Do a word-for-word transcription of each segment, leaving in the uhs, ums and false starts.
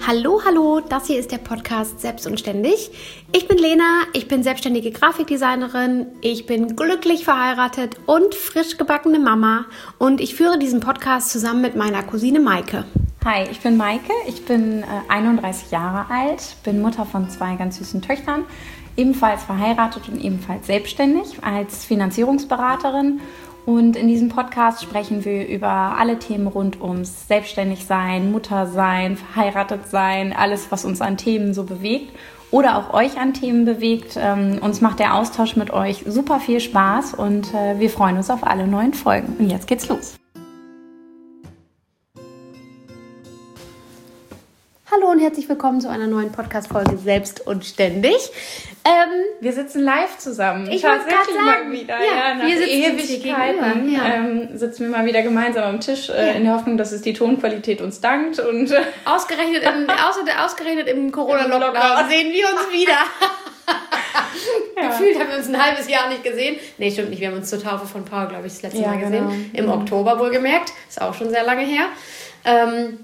Hallo, hallo, das hier ist der Podcast Selbst und Ständig. Ich bin Lena, ich bin selbstständige Grafikdesignerin, ich bin glücklich verheiratet und frisch gebackene Mama und ich führe diesen Podcast zusammen mit meiner Cousine Maike. Hi, ich bin Maike, ich bin äh, einunddreißig Jahre alt, bin Mutter von zwei ganz süßen Töchtern, ebenfalls verheiratet und ebenfalls selbstständig als Finanzierungsberaterin. Und in diesem Podcast sprechen wir über alle Themen rund ums Selbstständigsein, Muttersein, verheiratet sein, alles, was uns an Themen so bewegt oder auch euch an Themen bewegt. Ähm, uns macht der Austausch mit euch super viel Spaß und äh, wir freuen uns auf alle neuen Folgen. Und jetzt geht's los. Hallo und herzlich willkommen zu einer neuen Podcast-Folge Selbst und Ständig. Ähm, wir sitzen live zusammen. Ich wollte gerade sagen, mal wieder. Ja, ja, nach wir sitzen Ewigkeiten ja. ähm, sitzen wir mal wieder gemeinsam am Tisch äh, ja. in der Hoffnung, dass es die Tonqualität uns dankt. Und äh, ausgerechnet, im, ausgerechnet im Corona-Lockdown sehen wir uns wieder. Ja. Gefühlt haben wir uns ein halbes Jahr nicht gesehen. Nee, stimmt nicht. Wir haben uns zur Taufe von Paul, glaube ich, das letzte ja, Mal gesehen. Genau. Im mhm. Oktober wohlgemerkt. Ist auch schon sehr lange her. Ähm,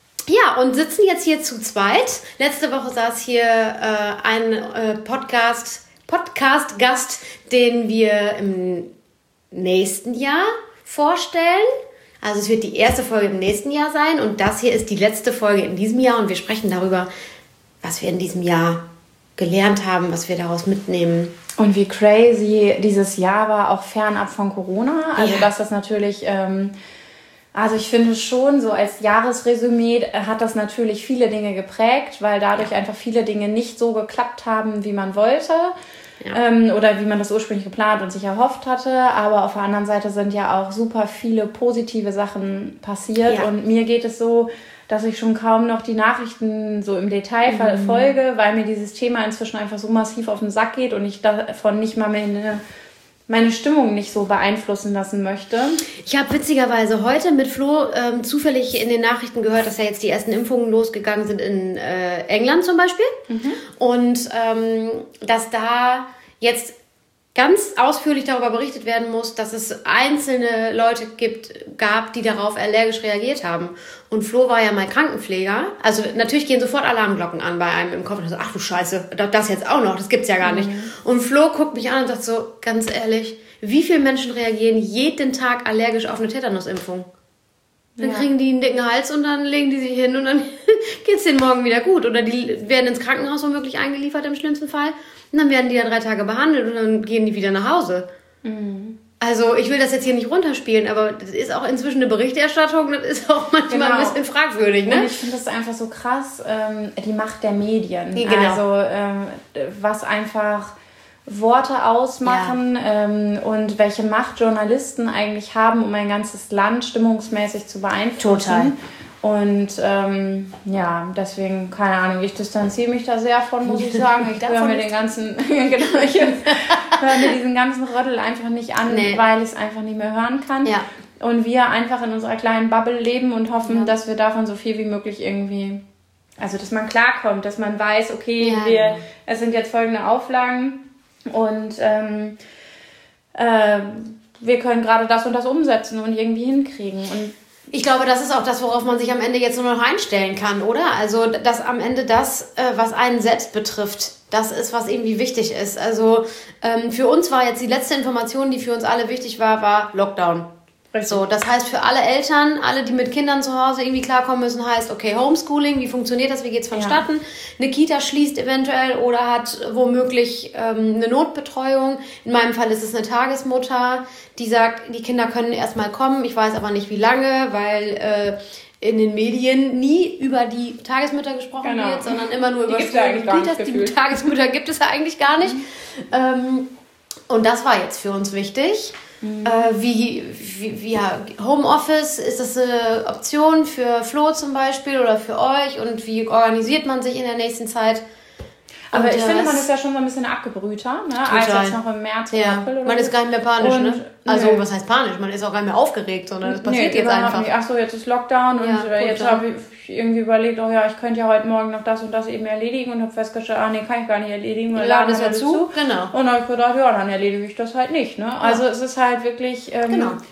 Ja, und sitzen jetzt hier zu zweit. Letzte Woche saß hier äh, ein äh, Podcast, Podcast-Gast, den wir im nächsten Jahr vorstellen. Also es wird die erste Folge im nächsten Jahr sein und das hier ist die letzte Folge in diesem Jahr und wir sprechen darüber, was wir in diesem Jahr gelernt haben, was wir daraus mitnehmen. Und wie crazy dieses Jahr war, auch fernab von Corona. Also ja. dass das natürlich... Ähm, Also ich finde schon, so als Jahresresümee hat das natürlich viele Dinge geprägt, weil dadurch einfach viele Dinge nicht so geklappt haben, wie man wollte ja. ähm, oder wie man das ursprünglich geplant und sich erhofft hatte. Aber auf der anderen Seite sind ja auch super viele positive Sachen passiert ja. und mir geht es so, dass ich schon kaum noch die Nachrichten so im Detail mhm. folge, weil mir dieses Thema inzwischen einfach so massiv auf den Sack geht und ich davon nicht mal mehr eine meine Stimmung nicht so beeinflussen lassen möchte. Ich habe witzigerweise heute mit Flo ähm, zufällig in den Nachrichten gehört, dass ja jetzt die ersten Impfungen losgegangen sind in äh, England zum Beispiel. Mhm. Und ähm, dass da jetzt ganz ausführlich darüber berichtet werden muss, dass es einzelne Leute gibt, gab, die darauf allergisch reagiert haben. Und Flo war ja mal Krankenpfleger. Also natürlich gehen sofort Alarmglocken an bei einem im Kopf. Und so, ach du Scheiße, das jetzt auch noch, das gibt's ja gar nicht. Mhm. Und Flo guckt mich an und sagt so, ganz ehrlich, wie viele Menschen reagieren jeden Tag allergisch auf eine Tetanusimpfung? Dann ja. kriegen die einen dicken Hals und dann legen die sich hin und dann geht's denen morgen wieder gut. Oder die werden ins Krankenhaus womöglich eingeliefert im schlimmsten Fall. Und dann werden die ja drei Tage behandelt und dann gehen die wieder nach Hause. Mhm. Also ich will das jetzt hier nicht runterspielen, aber das ist auch inzwischen eine Berichterstattung, das ist auch manchmal genau. ein bisschen fragwürdig. Ne? Und ich finde das einfach so krass, ähm, die Macht der Medien. Ja, genau. Also ähm, was einfach Worte ausmachen ja. ähm, und welche Macht Journalisten eigentlich haben, um ein ganzes Land stimmungsmäßig zu beeinflussen. Total. Und ähm, ja, deswegen, keine Ahnung, ich distanziere mich da sehr von, muss ich sagen. Ich höre mir den ganzen, genau, ich höre mir diesen ganzen Rödel einfach nicht an, nee. weil ich es einfach nicht mehr hören kann. Ja. Und wir einfach in unserer kleinen Bubble leben und hoffen, ja. dass wir davon so viel wie möglich irgendwie, also dass man klarkommt, dass man weiß, okay, ja. wir, es sind jetzt folgende Auflagen und ähm, äh, wir können gerade das und das umsetzen und irgendwie hinkriegen. Und ich glaube, das ist auch das, worauf man sich am Ende jetzt nur noch einstellen kann, oder? Also, dass am Ende das, was einen selbst betrifft, das ist, was irgendwie wichtig ist. Also, ähm, für uns war jetzt die letzte Information, die für uns alle wichtig war, war Lockdown. Richtig. So, das heißt für alle Eltern, alle, die mit Kindern zu Hause irgendwie klarkommen müssen, heißt, okay, Homeschooling, wie funktioniert das, wie geht's vonstatten? Ja. Eine Kita schließt eventuell oder hat womöglich ähm, eine Notbetreuung. In meinem Fall ist es eine Tagesmutter, die sagt, die Kinder können erstmal kommen, ich weiß aber nicht wie lange, weil äh, in den Medien nie über die Tagesmütter gesprochen genau. wird, sondern immer nur über Schulen und Kitas. Die Tagesmütter gibt es ja eigentlich gar nicht. Mhm. Ähm, und das war jetzt für uns wichtig. Mhm. Äh, wie, wie, wie ja, Homeoffice, ist das eine Option für Flo zum Beispiel oder für euch und wie organisiert man sich in der nächsten Zeit? Aber und ich finde, man ist ja schon so ein bisschen abgebrühter, ne? als jetzt noch im März oder ja. April oder Man so. ist gar nicht mehr panisch, und, ne? Also, nee. was heißt panisch? Man ist auch gar nicht mehr aufgeregt, sondern es passiert nee, jetzt einfach. Nicht. Ach so, jetzt ist Lockdown ja, und äh, jetzt habe ich irgendwie überlegt, oh ja, ich könnte ja heute Morgen noch das und das eben erledigen und habe festgestellt, ah nee, kann ich gar nicht erledigen. Der Laden ist ja zu. zu, genau. Und dann habe ich gedacht, ja, dann erledige ich das halt nicht, ne? Also, ja. es ist halt wirklich... Ähm, genau.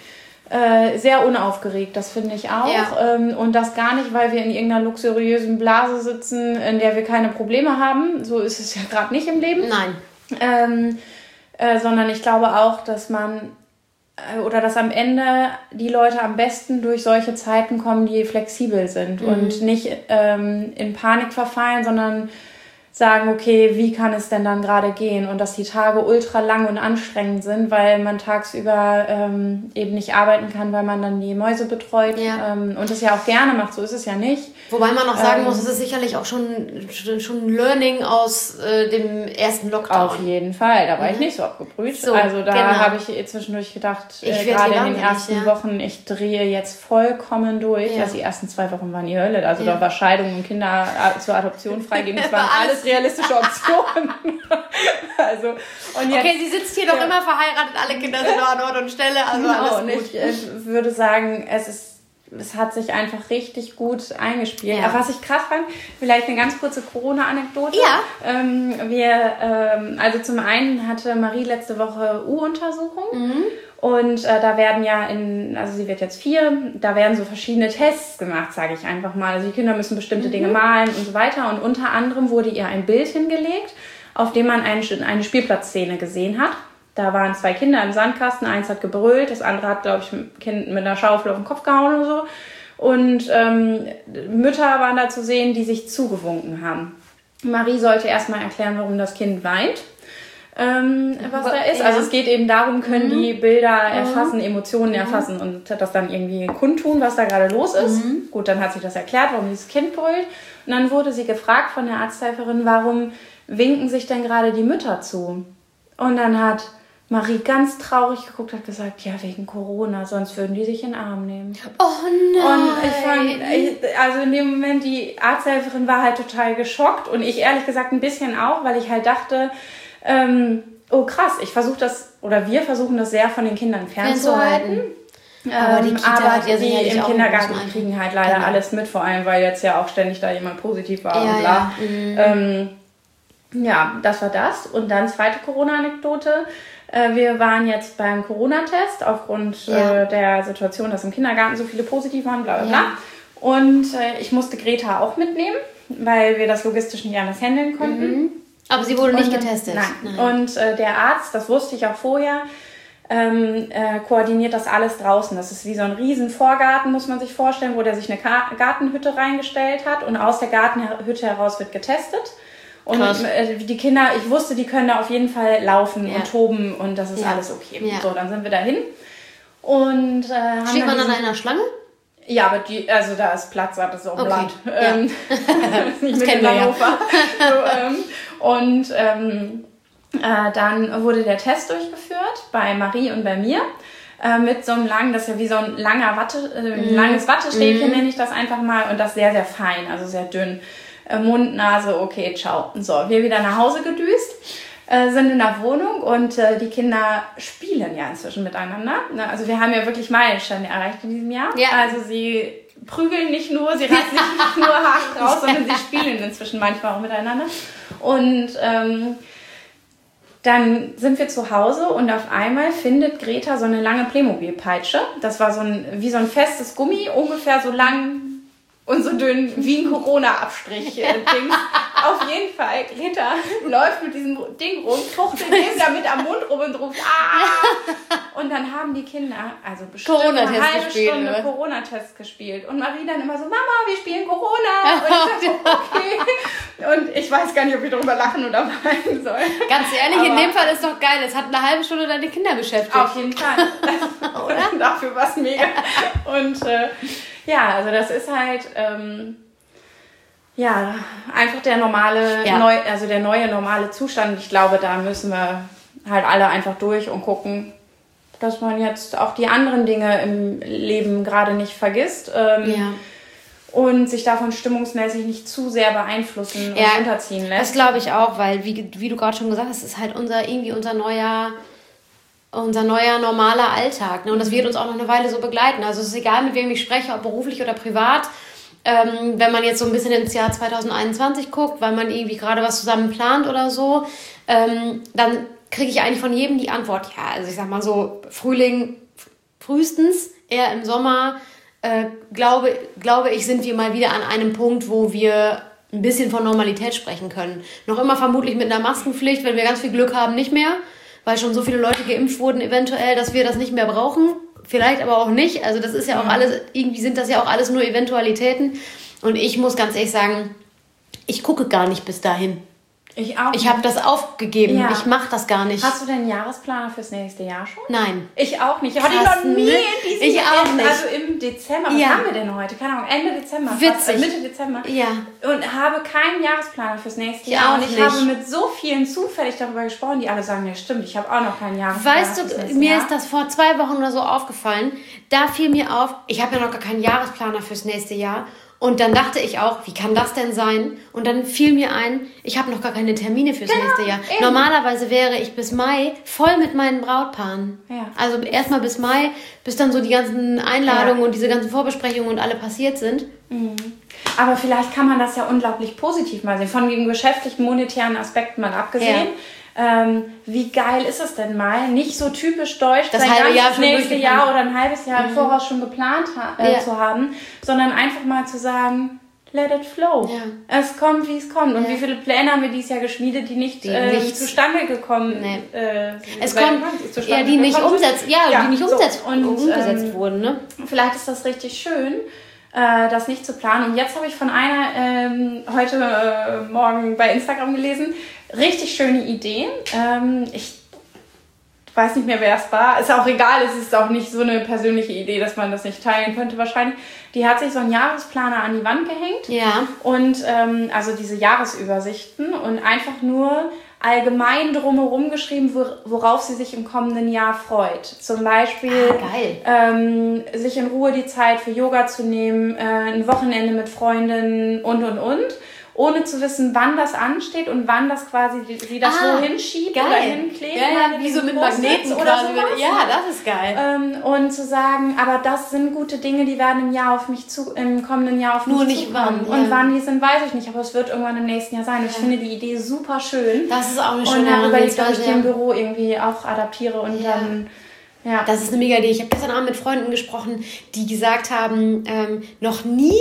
äh, sehr unaufgeregt, das finde ich auch. Ja. Ähm, und das gar nicht, weil wir in irgendeiner luxuriösen Blase sitzen, in der wir keine Probleme haben. So ist es ja gerade nicht im Leben. Nein. Ähm, äh, sondern ich glaube auch, dass man äh, oder dass am Ende die Leute am besten durch solche Zeiten kommen, die flexibel sind mhm. und nicht ähm, in Panik verfallen, sondern sagen, okay, wie kann es denn dann gerade gehen? Und dass die Tage ultra lang und anstrengend sind, weil man tagsüber ähm, eben nicht arbeiten kann, weil man dann die Mäuse betreut ja. ähm, und das ja auch gerne macht, so ist es ja nicht. Wobei man auch sagen ähm, muss, es ist sicherlich auch schon, schon ein Learning aus äh, dem ersten Lockdown. Auf jeden Fall, da war mhm. ich nicht so abgebrüht. So, also da genau. habe ich zwischendurch gedacht, äh, gerade in den ersten ja. Wochen, ich drehe jetzt vollkommen durch. Ja. Also die ersten zwei Wochen waren die Hölle. Also ja. da war Scheidung und Kinder zur Adoption freigeben, das waren alles realistische Optionen. also, und jetzt, okay, sie sitzt hier doch ja. immer verheiratet, alle Kinder sind an Ort und Stelle, also genau, alles gut. Und ich äh, würde sagen, es ist es hat sich einfach richtig gut eingespielt. Ja. Was ich krass fand, vielleicht eine ganz kurze Corona-Anekdote. Ja. Ähm, wir, ähm, also zum einen hatte Marie letzte Woche U-Untersuchung. Mhm. Und äh, da werden ja in, also sie wird jetzt vier, da werden so verschiedene Tests gemacht, sage ich einfach mal. Also die Kinder müssen bestimmte mhm. Dinge malen und so weiter. Und unter anderem wurde ihr ein Bild hingelegt, auf dem man eine, eine Spielplatzszene gesehen hat. Da waren zwei Kinder im Sandkasten, eins hat gebrüllt, das andere hat, glaube ich, ein Kind mit einer Schaufel auf den Kopf gehauen oder so. Und ähm, Mütter waren da zu sehen, die sich zugewunken haben. Marie sollte erstmal erklären, warum das Kind weint. Ähm, was da ist. Ja. Also es geht eben darum, können mhm. die Bilder erfassen, Emotionen mhm. erfassen und das dann irgendwie kundtun, was da gerade los ist. Mhm. Gut, dann hat sie das erklärt, warum dieses Kind brüllt. Und dann wurde sie gefragt von der Arzthelferin, warum winken sich denn gerade die Mütter zu? Und dann hat Marie ganz traurig geguckt, hat gesagt, ja, wegen Corona, sonst würden die sich in den Arm nehmen. Oh nein! Und ich fand, ich, also in dem Moment, die Arzthelferin war halt total geschockt und ich ehrlich gesagt ein bisschen auch, weil ich halt dachte, ähm, oh krass, ich versuche das, oder wir versuchen das sehr von den Kindern fernzuhalten. Aber die Kita aber hat ja die im Kindergarten kriegen halt leider genau. alles mit, vor allem, weil jetzt ja auch ständig da jemand positiv war ja, und bla. Ja. Mhm. Ähm, ja, das war das. Und dann zweite Corona-Anekdote. Wir waren jetzt beim Corona-Test aufgrund ja. äh, der Situation, dass im Kindergarten so viele positiv waren, bla bla bla. Ja. Und äh, ich musste Greta auch mitnehmen, weil wir das logistisch nicht anders handeln konnten. Mhm. Aber sie wurde nicht und, getestet? Nein. nein. Und äh, der Arzt, das wusste ich auch vorher, ähm, äh, koordiniert das alles draußen. Das ist wie so ein riesen Vorgarten, muss man sich vorstellen, wo der sich eine Ka- Gartenhütte reingestellt hat und aus der Gartenhütte heraus wird getestet. Und äh, die Kinder, ich wusste, die können da auf jeden Fall laufen ja. und toben und das ist ja. alles okay. Ja. So, dann sind wir dahin. Und äh, haben steht man an einer Schlange? Ja, aber die, also da ist Platz, das ist auch okay. Land. Ja. Ähm, nicht das kennen wir ja. so, ähm, und ähm, äh, dann wurde der Test durchgeführt bei Marie und bei mir. Äh, mit so einem langen, das ist ja wie so ein langer Watte, äh, ein mm. langes Wattestäbchen mm. nenne ich das einfach mal und das sehr, sehr fein, also sehr dünn. Mund, Nase, okay, ciao. So, wir wieder nach Hause gedüst, äh, sind in der Wohnung und äh, die Kinder spielen ja inzwischen miteinander. Ne? Also wir haben ja wirklich Meilensteine erreicht in diesem Jahr. Ja. Also sie prügeln nicht nur, sie reißen nicht nur hart raus, sondern sie spielen inzwischen manchmal auch miteinander. Und ähm, dann sind wir zu Hause und auf einmal findet Greta so eine lange Playmobil-Peitsche. Das war so ein, wie so ein festes Gummi, ungefähr so lang und so dünn wie ein Corona-Abstrich. Äh, Dings. Auf jeden Fall, Greta läuft mit diesem Ding rum, fuchtelt dem damit am Mund rum und ruft ah! Und dann haben die Kinder, also bestimmt eine halbe gespielt, Stunde oder? Corona-Test gespielt. Und Marie dann immer so, Mama, wir spielen Corona. Und ich so, okay. Und ich weiß gar nicht, ob ich darüber lachen oder weinen soll. Ganz ehrlich, aber in dem Fall ist doch geil. Es hat eine halbe Stunde deine Kinder beschäftigt. Auf jeden Fall. Oder? Dafür war es mega. Und äh, ja, also das ist halt ähm, ja einfach der normale, ja. neu, also der neue normale Zustand. Ich glaube, da müssen wir halt alle einfach durch und gucken, dass man jetzt auch die anderen Dinge im Leben gerade nicht vergisst. Ähm, ja. Und sich davon stimmungsmäßig nicht zu sehr beeinflussen und ja, runterziehen lässt. Das glaube ich auch, weil, wie, wie du gerade schon gesagt hast, ist halt unser irgendwie unser neuer, unser neuer normaler Alltag. Ne? Und das wird uns auch noch eine Weile so begleiten. Also es ist egal, mit wem ich spreche, ob beruflich oder privat. Ähm, wenn man jetzt so ein bisschen ins Jahr zwanzig einundzwanzig guckt, weil man irgendwie gerade was zusammen plant oder so, ähm, dann kriege ich eigentlich von jedem die Antwort, ja, also ich sag mal so, Frühling frühestens eher im Sommer, äh, glaube, glaube ich, sind wir mal wieder an einem Punkt, wo wir ein bisschen von Normalität sprechen können. Noch immer vermutlich mit einer Maskenpflicht, wenn wir ganz viel Glück haben, nicht mehr, weil schon so viele Leute geimpft wurden eventuell, dass wir das nicht mehr brauchen. Vielleicht aber auch nicht. Also das ist ja auch ja. alles, irgendwie sind das ja auch alles nur Eventualitäten. Und ich muss ganz ehrlich sagen, ich gucke gar nicht bis dahin. Ich auch. Ich habe das aufgegeben. Ja. Ich mache das gar nicht. Hast du denn einen Jahresplaner fürs nächste Jahr schon? Nein. Ich auch nicht. Hatte ich noch nie in diesem Ich auch Jahr. nicht. Also im Dezember. Was ja. haben wir denn heute? Keine Ahnung. Ende Dezember. Witzig. Fast, Mitte Dezember. Ja. Und habe keinen Jahresplaner fürs nächste ich Jahr. Auch und ich nicht. habe mit so vielen zufällig darüber gesprochen, die alle sagen, ja stimmt, ich habe auch noch keinen Jahresplaner. Weißt du, mir Jahr. ist das vor zwei Wochen oder so aufgefallen. Da fiel mir auf, ich habe ja noch gar keinen Jahresplaner fürs nächste Jahr. Und dann dachte ich auch, wie kann das denn sein? Und dann fiel mir ein, ich habe noch gar keine Termine fürs genau, nächste Jahr. Eben. Normalerweise wäre ich bis Mai voll mit meinen Brautpaaren. Ja. Also erstmal bis Mai, bis dann so die ganzen Einladungen ja. und diese ganzen Vorbesprechungen und alle passiert sind. Mhm. Aber vielleicht kann man das ja unglaublich positiv mal sehen. Von den geschäftlichen, monetären Aspekten mal abgesehen. Ja. Ähm, wie geil ist es denn mal, nicht so typisch deutsch das sein ganzes nächste Jahr oder ein halbes Jahr mhm. im Voraus schon geplant ha- äh, ja. zu haben, sondern einfach mal zu sagen, let it flow. Ja. Es kommt, wie es kommt. Und ja. wie viele Pläne haben wir dieses Jahr geschmiedet, die nicht, die äh, nicht zustande gekommen nee. äh, es kommt, ja, die nicht umsetzt, ja, ja, die nicht umsetzt, so. und, umgesetzt ähm, wurden. Ne? Vielleicht ist das richtig schön, äh, das nicht zu planen. Und jetzt habe ich von einer ähm, heute äh, Morgen bei Instagram gelesen, richtig schöne Idee. Ähm, ich weiß nicht mehr, wer es war. Ist auch egal, es ist auch nicht so eine persönliche Idee, dass man das nicht teilen könnte wahrscheinlich. Die hat sich so einen Jahresplaner an die Wand gehängt. Ja. Und ähm, also diese Jahresübersichten und einfach nur allgemein drumherum geschrieben, worauf sie sich im kommenden Jahr freut. Zum Beispiel ah, geil. Ähm, sich in Ruhe die Zeit für Yoga zu nehmen, äh, ein Wochenende mit Freundinnen und, und, und. Ohne zu wissen, wann das ansteht und wann das quasi sie das ah, so hinschiebt geil. oder hinklebt. Ja, ja, wie so mit Magneten oder so. Ja, das ist geil. Ähm, und zu sagen, aber das sind gute Dinge, die werden im Jahr auf mich zu, im kommenden Jahr auf mich Nur nicht zukommen. wann. Ja. Und wann die sind, weiß ich nicht, aber es wird irgendwann im nächsten Jahr sein. Ja. Ich finde die Idee super schön. Das ist auch eine schöne Und habe überlegt, ob ich die im Büro irgendwie auch adaptiere und ja. dann... Ja. Das ist eine mega Idee. Ich habe gestern Abend mit Freunden gesprochen, die gesagt haben, ähm, noch nie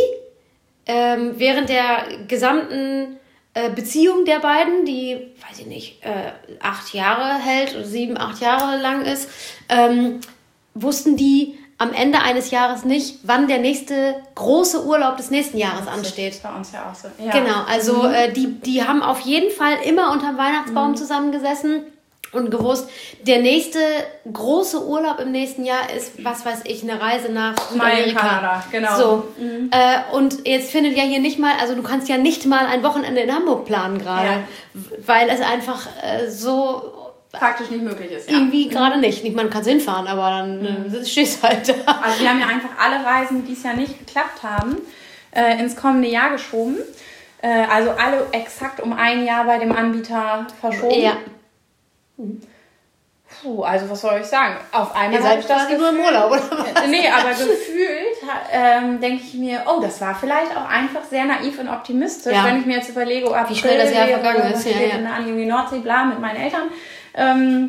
Ähm, während der gesamten äh, Beziehung der beiden, die, weiß ich nicht, äh, acht Jahre hält oder sieben, acht Jahre lang ist, ähm, wussten die am Ende eines Jahres nicht, wann der nächste große Urlaub des nächsten Jahres das ansteht. Ist bei uns ja auch so. Ja. Genau, also mhm. äh, die, die haben auf jeden Fall immer unterm Weihnachtsbaum mhm. zusammengesessen und gewusst, der nächste große Urlaub im nächsten Jahr ist, was weiß ich, eine Reise nach Südamerika. Kanada, genau. So. Mhm. Äh, und jetzt findet ja hier nicht mal, also du kannst ja nicht mal ein Wochenende in Hamburg planen gerade, ja. weil es einfach äh, so praktisch nicht möglich ist. Ja. Irgendwie gerade nicht. nicht. Man kann hinfahren, aber dann mhm. äh, stehst du halt da. Also wir haben ja einfach alle Reisen, die es ja nicht geklappt haben, äh, ins kommende Jahr geschoben. Äh, also alle exakt um ein Jahr bei dem Anbieter verschoben. Ja. Puh, also was soll ich sagen? Auf einmal habe ich das Gefühl, nur im Urlaub, oder was? Nee, aber gefühlt ähm, denke ich mir, oh, das war vielleicht auch einfach sehr naiv und optimistisch, ja. wenn ich mir jetzt überlege, oh, wie schnell das Jahr vergangen ist. Ja, ja. In die Nordsee, bla, mit meinen Eltern. Ähm,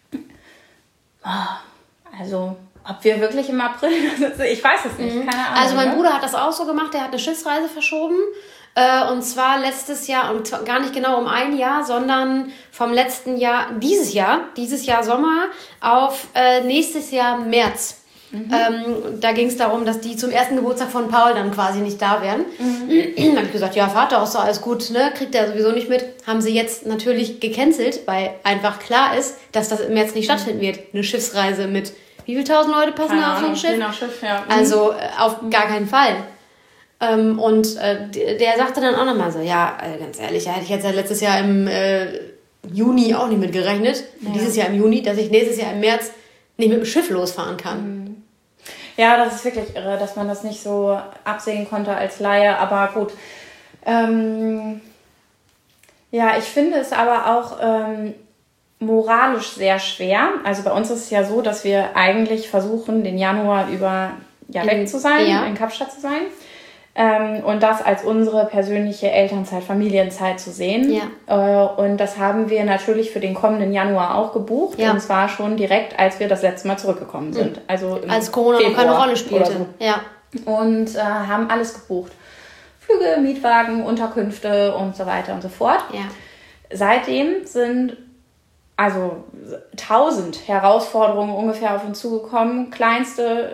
also, ob wir wirklich im April sitzen, ich weiß es nicht, mhm. keine Ahnung. Also mein Bruder hat das auch so gemacht, der hat eine Schiffsreise verschoben. Und zwar letztes Jahr, und zwar gar nicht genau um ein Jahr, sondern vom letzten Jahr, dieses Jahr, dieses Jahr Sommer auf äh, nächstes Jahr März. Mhm. Ähm, da ging es darum, dass die zum ersten Geburtstag von Paul dann quasi nicht da wären. Mhm. Dann habe ich gesagt, ja, Vater, ist doch alles gut, ne? Kriegt er sowieso nicht mit. Haben sie jetzt natürlich gecancelt, weil einfach klar ist, dass das im März nicht stattfinden wird. Eine Schiffsreise mit, wie viele tausend Leute passen da auf so ein Schiff? Schiff ja. Mhm. Also äh, auf gar keinen Fall. Ähm, und äh, der sagte dann auch nochmal so, ja, äh, ganz ehrlich, da hätte ich jetzt ja letztes Jahr im äh, Juni auch nicht mit gerechnet, ja. dieses Jahr im Juni, dass ich nächstes Jahr im März nicht mit dem Schiff losfahren kann. Ja, das ist wirklich irre, dass man das nicht so absehen konnte als Laie, aber gut. Ähm, ja, ich finde es aber auch ähm, moralisch sehr schwer. Also bei uns ist es ja so, dass wir eigentlich versuchen, den Januar über ja, weg zu sein, ja. in Kapstadt zu sein. Ähm, und das als unsere persönliche Elternzeit, Familienzeit zu sehen. Ja. Äh, und das haben wir natürlich für den kommenden Januar auch gebucht. Ja. Und zwar schon direkt, als wir das letzte Mal zurückgekommen sind. Mhm. Also im als Corona noch keine Rolle spielte. So. Ja. Und äh, haben alles gebucht. Flüge, Mietwagen, Unterkünfte und so weiter und so fort. Ja. Seitdem sind also tausend Herausforderungen ungefähr auf uns zugekommen. Kleinste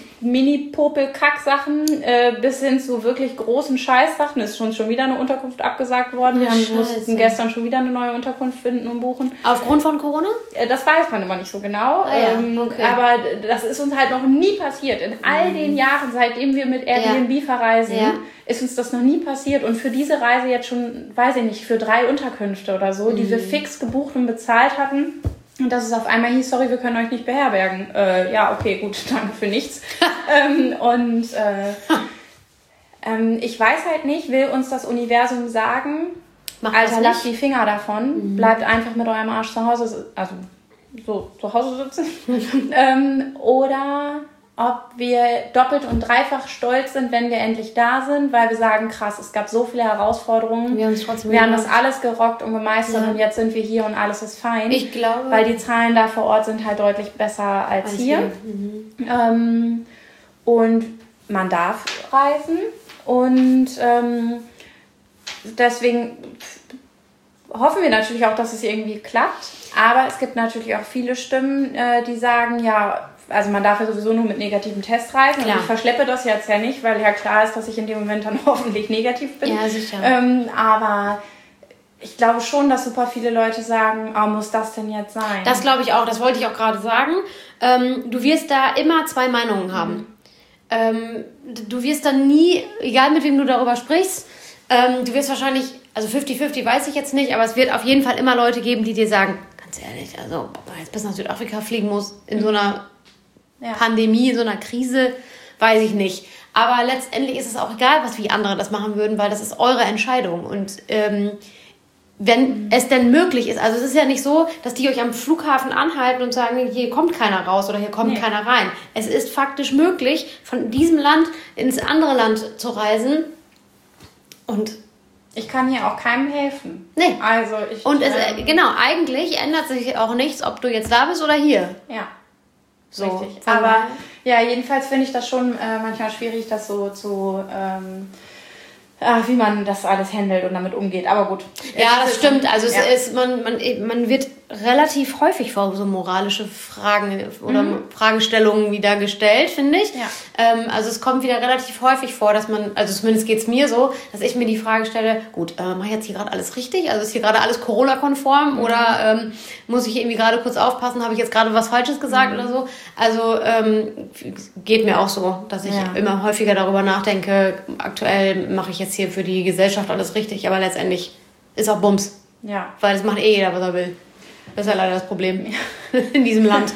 Mini-Popel-Kack-Sachen äh, bis hin zu wirklich großen Scheißsachen. Es ist schon, schon wieder eine Unterkunft abgesagt worden. Wir haben, mussten gestern schon wieder eine neue Unterkunft finden und buchen. Aufgrund von Corona? Äh, das weiß man immer nicht so genau. Ah, ja. ähm, okay. Aber das ist uns halt noch nie passiert. In all mhm. den Jahren, seitdem wir mit Airbnb ja. verreisen, ja. ist uns das noch nie passiert. Und für diese Reise jetzt schon, weiß ich nicht, für drei Unterkünfte oder so, mhm. die wir fix gebucht und bezahlt hatten. Und dass es auf einmal hieß, sorry, wir können euch nicht beherbergen. Äh, ja, okay, gut, danke für nichts. ähm, und äh, ähm, ich weiß halt nicht, will uns das Universum sagen, Macht Alter, lasst die Finger davon, mhm. bleibt einfach mit eurem Arsch zu Hause, also so zu Hause sitzen. ähm, oder ob wir doppelt und dreifach stolz sind, wenn wir endlich da sind, weil wir sagen, krass, es gab so viele Herausforderungen. Wir, wir haben das alles gerockt und gemeistert ja. und jetzt sind wir hier und alles ist fein. Ich glaube. Weil die Zahlen da vor Ort sind halt deutlich besser als, als hier. hier. Mhm. Ähm, und man darf reisen und ähm, deswegen hoffen wir natürlich auch, dass es irgendwie klappt. Aber es gibt natürlich auch viele Stimmen, äh, die sagen, ja, also man darf ja sowieso nur mit negativen Test reisen. Und ich verschleppe das jetzt ja nicht, weil ja klar ist, dass ich in dem Moment dann hoffentlich negativ bin. Ja, sicher. Ähm, aber ich glaube schon, dass super viele Leute sagen, oh, muss das denn jetzt sein? Das glaube ich auch, das wollte ich auch gerade sagen. Ähm, du wirst da immer zwei Meinungen haben. Mhm. Ähm, du wirst dann nie, egal mit wem du darüber sprichst, ähm, du wirst wahrscheinlich, also fünfzig fünfzig weiß ich jetzt nicht, aber es wird auf jeden Fall immer Leute geben, die dir sagen, ganz ehrlich, also ob man jetzt bis nach Südafrika fliegen muss, in mhm. so einer ja. Pandemie, in so einer Krise, weiß ich nicht. Aber letztendlich ist es auch egal, was wie andere das machen würden, weil das ist eure Entscheidung. Und ähm, wenn mhm. es denn möglich ist, also es ist ja nicht so, dass die euch am Flughafen anhalten und sagen, hier kommt keiner raus oder hier kommt nee. keiner rein. Es ist faktisch möglich, von diesem Land ins andere Land zu reisen. Und ich kann hier auch keinem helfen. Nee. Also ich, und es, ähm, genau, eigentlich ändert sich auch nichts, ob du jetzt da bist oder hier. Ja. So. Richtig. Aber ja, jedenfalls finde ich das schon äh, manchmal schwierig, das so zu, ähm, äh, wie man das alles handelt und damit umgeht. Aber gut. Ja, das stimmt. Also es ja. ist, man, man, man wird relativ häufig vor so moralische Fragen oder mhm. Fragestellungen wieder gestellt, finde ich. Ja. Ähm, also es kommt wieder relativ häufig vor, dass man, also zumindest geht es mir so, dass ich mir die Frage stelle, gut, äh, mache ich jetzt hier gerade alles richtig? Also ist hier gerade alles Corona-konform mhm. oder ähm, muss ich irgendwie gerade kurz aufpassen, habe ich jetzt gerade was Falsches gesagt mhm. oder so? Also ähm, geht mir auch so, dass ich ja. immer häufiger darüber nachdenke, aktuell mache ich jetzt hier für die Gesellschaft alles richtig, aber letztendlich ist auch Bums. Ja. Weil das macht eh jeder, was er will. Das ist ja leider das Problem in diesem Land.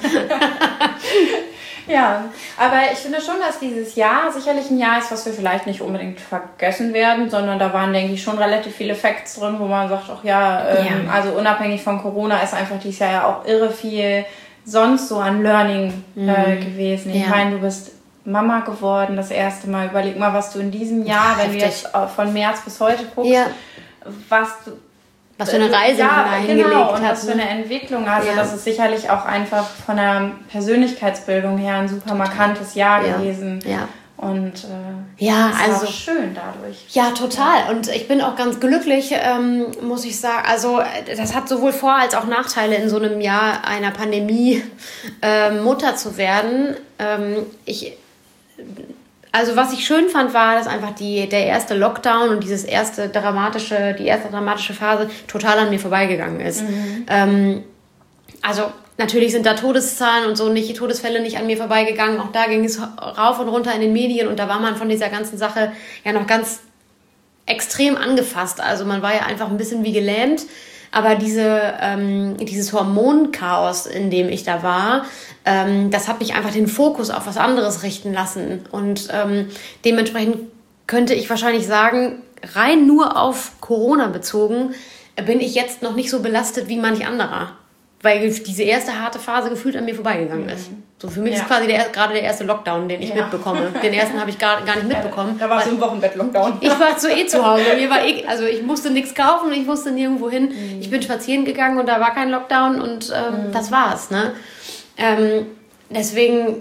Ja, aber ich finde schon, dass dieses Jahr sicherlich ein Jahr ist, was wir vielleicht nicht unbedingt vergessen werden, sondern da waren, denke ich, schon relativ viele Facts drin, wo man sagt, ach ja, ähm, ja. also unabhängig von Corona ist einfach dieses Jahr ja auch irre viel sonst so an Learning mhm. äh, gewesen. Ich ja. meine, du bist Mama geworden das erste Mal. Überleg mal, was du in diesem Jahr, ja, wenn du jetzt von März bis heute guckst, ja. was du Was für eine Reise ja, man da hingelegt genau, hat. Und was für eine Entwicklung. Also ja. das ist sicherlich auch einfach von der Persönlichkeitsbildung her ein super markantes Jahr ja. gewesen. Ja. Und äh, ja, ist also auch schön dadurch. Ja, total. Und ich bin auch ganz glücklich, ähm, muss ich sagen. Also das hat sowohl Vor- als auch Nachteile, in so einem Jahr einer Pandemie äh, Mutter zu werden. Ähm, ich... Also was ich schön fand, war, dass einfach die, der erste Lockdown und dieses erste dramatische, die erste dramatische Phase total an mir vorbeigegangen ist. Mhm. Ähm, also natürlich sind da Todeszahlen und so nicht, Todesfälle nicht an mir vorbeigegangen. Auch da ging es rauf und runter in den Medien und da war man von dieser ganzen Sache ja noch ganz extrem angefasst. Also man war ja einfach ein bisschen wie gelähmt. Aber diese, ähm, dieses Hormonchaos, in dem ich da war, ähm, das hat mich einfach den Fokus auf was anderes richten lassen. Und ähm, dementsprechend könnte ich wahrscheinlich sagen, rein nur auf Corona bezogen, bin ich jetzt noch nicht so belastet wie manch anderer. weil diese erste harte Phase gefühlt an mir vorbeigegangen ist. So für mich ja. ist quasi der, gerade der erste Lockdown, den ich ja. mitbekomme. Den ersten habe ich gar, gar nicht mitbekommen. Da war es im Wochenbett-Lockdown. Ich war so eh zu Hause. Mir war eh, also ich musste nichts kaufen und ich musste nirgendwo hin. Mhm. Ich bin spazieren gegangen und da war kein Lockdown und ähm, mhm. das war's. Ne? Ähm, deswegen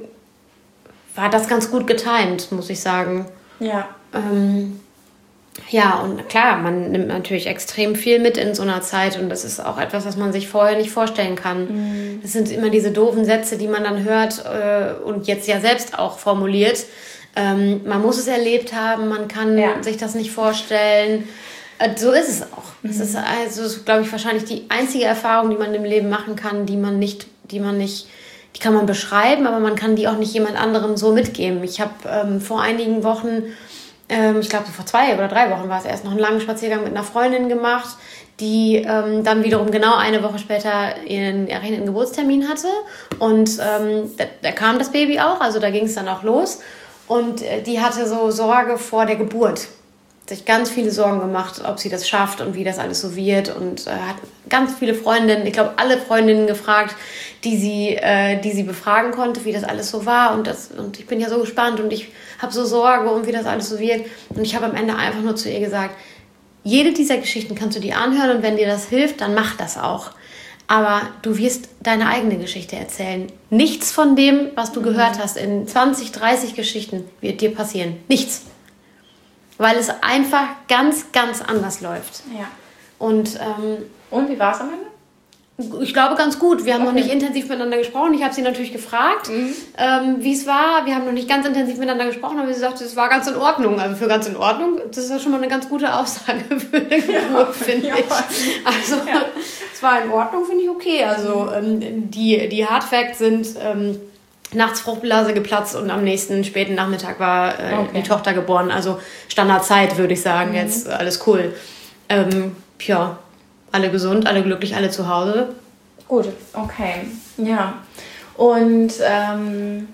war das ganz gut getimt, muss ich sagen. Ja. Ähm, Ja, und klar, man nimmt natürlich extrem viel mit in so einer Zeit und das ist auch etwas, was man sich vorher nicht vorstellen kann. Mhm. Das sind immer diese doofen Sätze, die man dann hört äh, und jetzt ja selbst auch formuliert. Ähm, man muss es erlebt haben, man kann ja. sich das nicht vorstellen. Äh, so ist es auch. Mhm. Das ist also, glaube ich, wahrscheinlich die einzige Erfahrung, die man im Leben machen kann, die man nicht, die man nicht, die kann man beschreiben, aber man kann die auch nicht jemand anderem so mitgeben. Ich habe ähm, vor einigen Wochen ich glaube, vor zwei oder drei Wochen war es erst noch einen langen Spaziergang mit einer Freundin gemacht, die ähm, dann wiederum genau eine Woche später ihren errechneten Geburtstermin hatte. Und ähm, da, da kam das Baby auch, also da ging es dann auch los. Und äh, die hatte so Sorge vor der Geburt. Sich ganz viele Sorgen gemacht, ob sie das schafft und wie das alles so wird. Und äh, hat ganz viele Freundinnen, ich glaube alle Freundinnen gefragt, die sie, äh, die sie befragen konnte, wie das alles so war. Und, das, und ich bin ja so gespannt und ich habe so Sorge um, wie das alles so wird. Und ich habe am Ende einfach nur zu ihr gesagt, jede dieser Geschichten kannst du dir anhören und wenn dir das hilft, dann mach das auch. Aber du wirst deine eigene Geschichte erzählen. Nichts von dem, was du mhm. gehört hast in zwanzig, dreißig Geschichten, wird dir passieren. Nichts. Weil es einfach ganz, ganz anders läuft. Ja. Und, ähm, Und wie war es am Ende? Ich glaube ganz gut. Wir haben okay. noch nicht intensiv miteinander gesprochen. Ich habe sie natürlich gefragt, mhm. ähm, wie es war. Wir haben noch nicht ganz intensiv miteinander gesprochen, aber sie sagte, es war ganz in Ordnung. Also für ganz in Ordnung, das ist ja schon mal eine ganz gute Aussage für eine Geburt, ja, finde ja. ich. Also ja. es war in Ordnung, finde ich okay. Also ähm, die, die Hard Facts sind... Ähm, nachts Fruchtblase geplatzt und am nächsten späten Nachmittag war äh, okay. die Tochter geboren. Also Standardzeit, würde ich sagen. Mhm. Jetzt alles cool. Ähm, ja, alle gesund, alle glücklich, alle zu Hause. Gut, okay. Ja. Und ähm,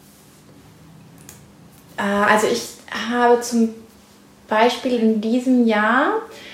äh, also ich habe zum Beispiel in diesem Jahr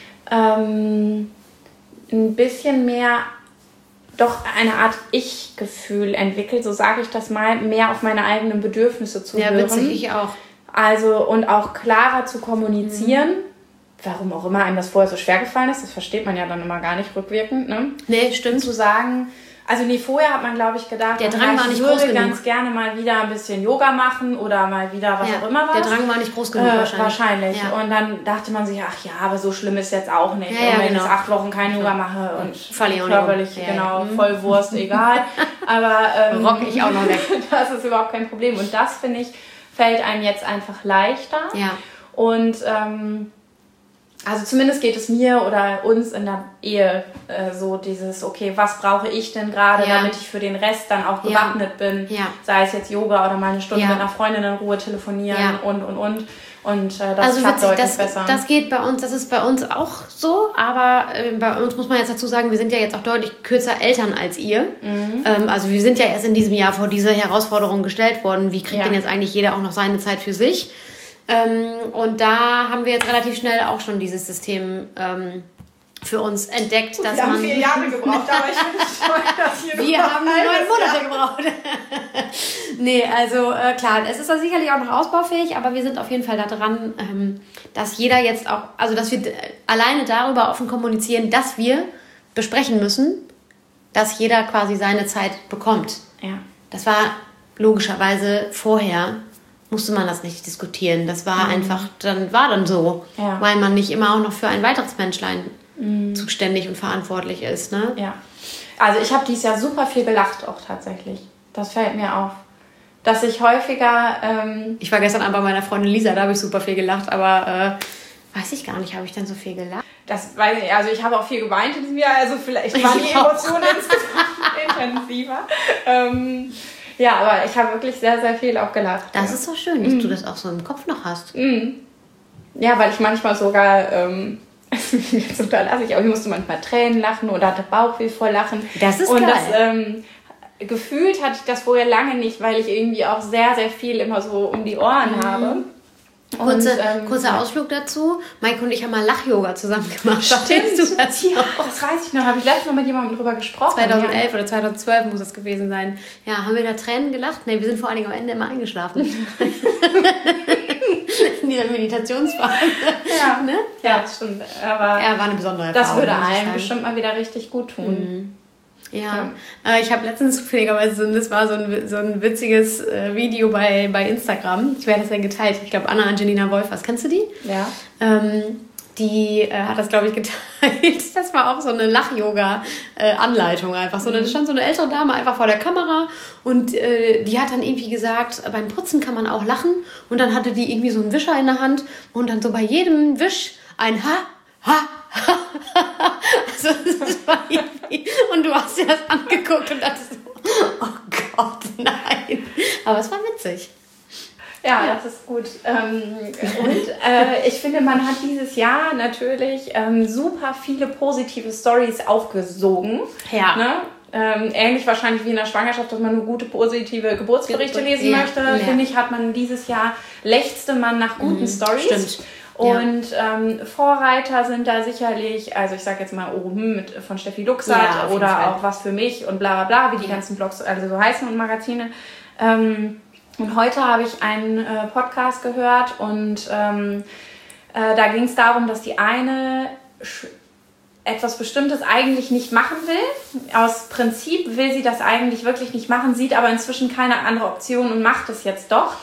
ähm, ein bisschen mehr doch eine Art Ich-Gefühl entwickelt, so sage ich das mal, mehr auf meine eigenen Bedürfnisse zu ja, hören. Ja, witzig, ich auch. Also, und auch klarer zu kommunizieren. Mhm. Warum auch immer einem das vorher so schwer gefallen ist, das versteht man ja dann immer gar nicht rückwirkend, ne? Nee, stimmt. Zu sagen, also nee, vorher hat man, glaube ich, gedacht, der Drang war nicht groß genug. Ich würde ganz gerne mal wieder ein bisschen Yoga machen oder mal wieder was ja, auch immer was. Der Drang war nicht groß genug äh, wahrscheinlich. Wahrscheinlich. Ja. Und dann dachte man sich, ach ja, aber so schlimm ist jetzt auch nicht. Ja, und ja, wenn genau. ich acht Wochen kein Yoga mache und Falle körperlich, ja, genau, ja. voll Wurst, egal. Aber ähm, rock ich auch noch weg. Das ist überhaupt kein Problem. Und das, finde ich, fällt einem jetzt einfach leichter. Ja. Und ähm, also zumindest geht es mir oder uns in der Ehe äh, so dieses, okay, was brauche ich denn gerade, ja. damit ich für den Rest dann auch gewappnet ja. bin. Ja. Sei es jetzt Yoga oder mal eine Stunde ja. mit einer Freundin in Ruhe telefonieren ja. und, und, und. Und äh, das also klappt witzig, deutlich das, besser. Das geht bei uns, das ist bei uns auch so, aber äh, bei uns muss man jetzt dazu sagen, wir sind ja jetzt auch deutlich kürzer Eltern als ihr. Mhm. Ähm, also wir sind ja erst in diesem Jahr vor diese Herausforderung gestellt worden. Wie kriegt ja. denn jetzt eigentlich jeder auch noch seine Zeit für sich? Ähm, und da haben wir jetzt relativ schnell auch schon dieses System ähm, für uns entdeckt. Dass wir haben man vier Jahre gebraucht, aber ich finde es toll, dass hier wir haben neun Monate gebraucht. Nee, also äh, klar, es ist da sicherlich auch noch ausbaufähig, aber wir sind auf jeden Fall da dran, ähm, dass jeder jetzt auch, also dass wir d- alleine darüber offen kommunizieren, dass wir besprechen müssen, dass jeder quasi seine Zeit bekommt. Ja. Das war logischerweise vorher, musste man das nicht diskutieren. Das war mhm. einfach, dann war dann so, ja. weil man nicht immer auch noch für ein weiteres Menschlein mhm. zuständig und verantwortlich ist. Ne? Ja. Also ich habe dieses Jahr super viel gelacht auch tatsächlich. Das fällt mir auf. Dass ich häufiger... Ähm ich war gestern Abend bei meiner Freundin Lisa, da habe ich super viel gelacht, aber äh, weiß ich gar nicht, habe ich denn so viel gelacht? Das weiß ich nicht. Also ich habe auch viel geweint in diesem Jahr, also vielleicht waren die Emotionen insgesamt intensiver. Ähm, ja, aber ich habe wirklich sehr, sehr viel auch gelacht. Das ja. ist so schön, dass mm. du das auch so im Kopf noch hast. Mm. Ja, weil ich manchmal sogar... Ähm, so, da lasse ich auch, ich musste manchmal Tränen lachen oder hatte Bauchweh vor Lachen. Das ist und geil. Das, ähm, gefühlt hatte ich das vorher lange nicht, weil ich irgendwie auch sehr, sehr viel immer so um die Ohren mhm. habe. Kurze, ähm, kurzer ja. Ausflug dazu. Maike und ich haben mal Lach-Yoga zusammen gemacht. Stimmt, du das, ja, das weiß ich noch. Habe ich letztes Mal mit jemandem drüber gesprochen. zweitausendelf ja. oder zweitausendzwölf muss das gewesen sein. Ja, haben wir da Tränen gelacht? Nee, wir sind vor allen Dingen am Ende immer eingeschlafen. In dieser Meditationsphase. Ja, ne? Ja, das stimmt. Aber ja, war eine besondere Erfahrung. Das würde einem bestimmt mal wieder richtig gut tun. Mhm. Ja, ja. ich habe letztens zufälligerweise, so, das war so ein, so ein witziges äh, Video bei, bei Instagram. Ich werde das dann geteilt. Ich glaube, Anna Angelina Wolfers, kennst du die? Ja. Ähm, die äh, hat das, glaube ich, geteilt. Das war auch so eine Lach-Yoga-Anleitung einfach. So, da stand so eine ältere Dame einfach vor der Kamera und äh, die hat dann irgendwie gesagt, beim Putzen kann man auch lachen. Und dann hatte die irgendwie so einen Wischer in der Hand und dann so bei jedem Wisch ein Ha, Ha, Ha. Also, das war irgendwie, und du hast dir das angeguckt und dachtest so, oh Gott, nein. Aber es war witzig. Ja, ja, das ist gut. Ähm, und äh, ich finde, man hat dieses Jahr natürlich ähm, super viele positive Storys aufgesogen. Ja. Ne? Ähm, ähnlich wahrscheinlich wie in der Schwangerschaft, dass man nur gute, positive Geburtsberichte lesen ja. möchte. Ja. Finde ich, hat man dieses Jahr, lechzte man nach guten mhm, Storys. Stimmt. Und ja. ähm, Vorreiter sind da sicherlich, also ich sag jetzt mal oben mit von Steffi Luxert ja, oder Fall. Auch was für mich und bla bla bla, wie die ja. ganzen Blogs also so heißen und Magazine. Ähm, und heute habe ich einen äh, Podcast gehört und ähm, äh, da ging es darum, dass die eine sch- etwas Bestimmtes eigentlich nicht machen will. Aus Prinzip will sie das eigentlich wirklich nicht machen, sieht aber inzwischen keine andere Option und macht es jetzt doch.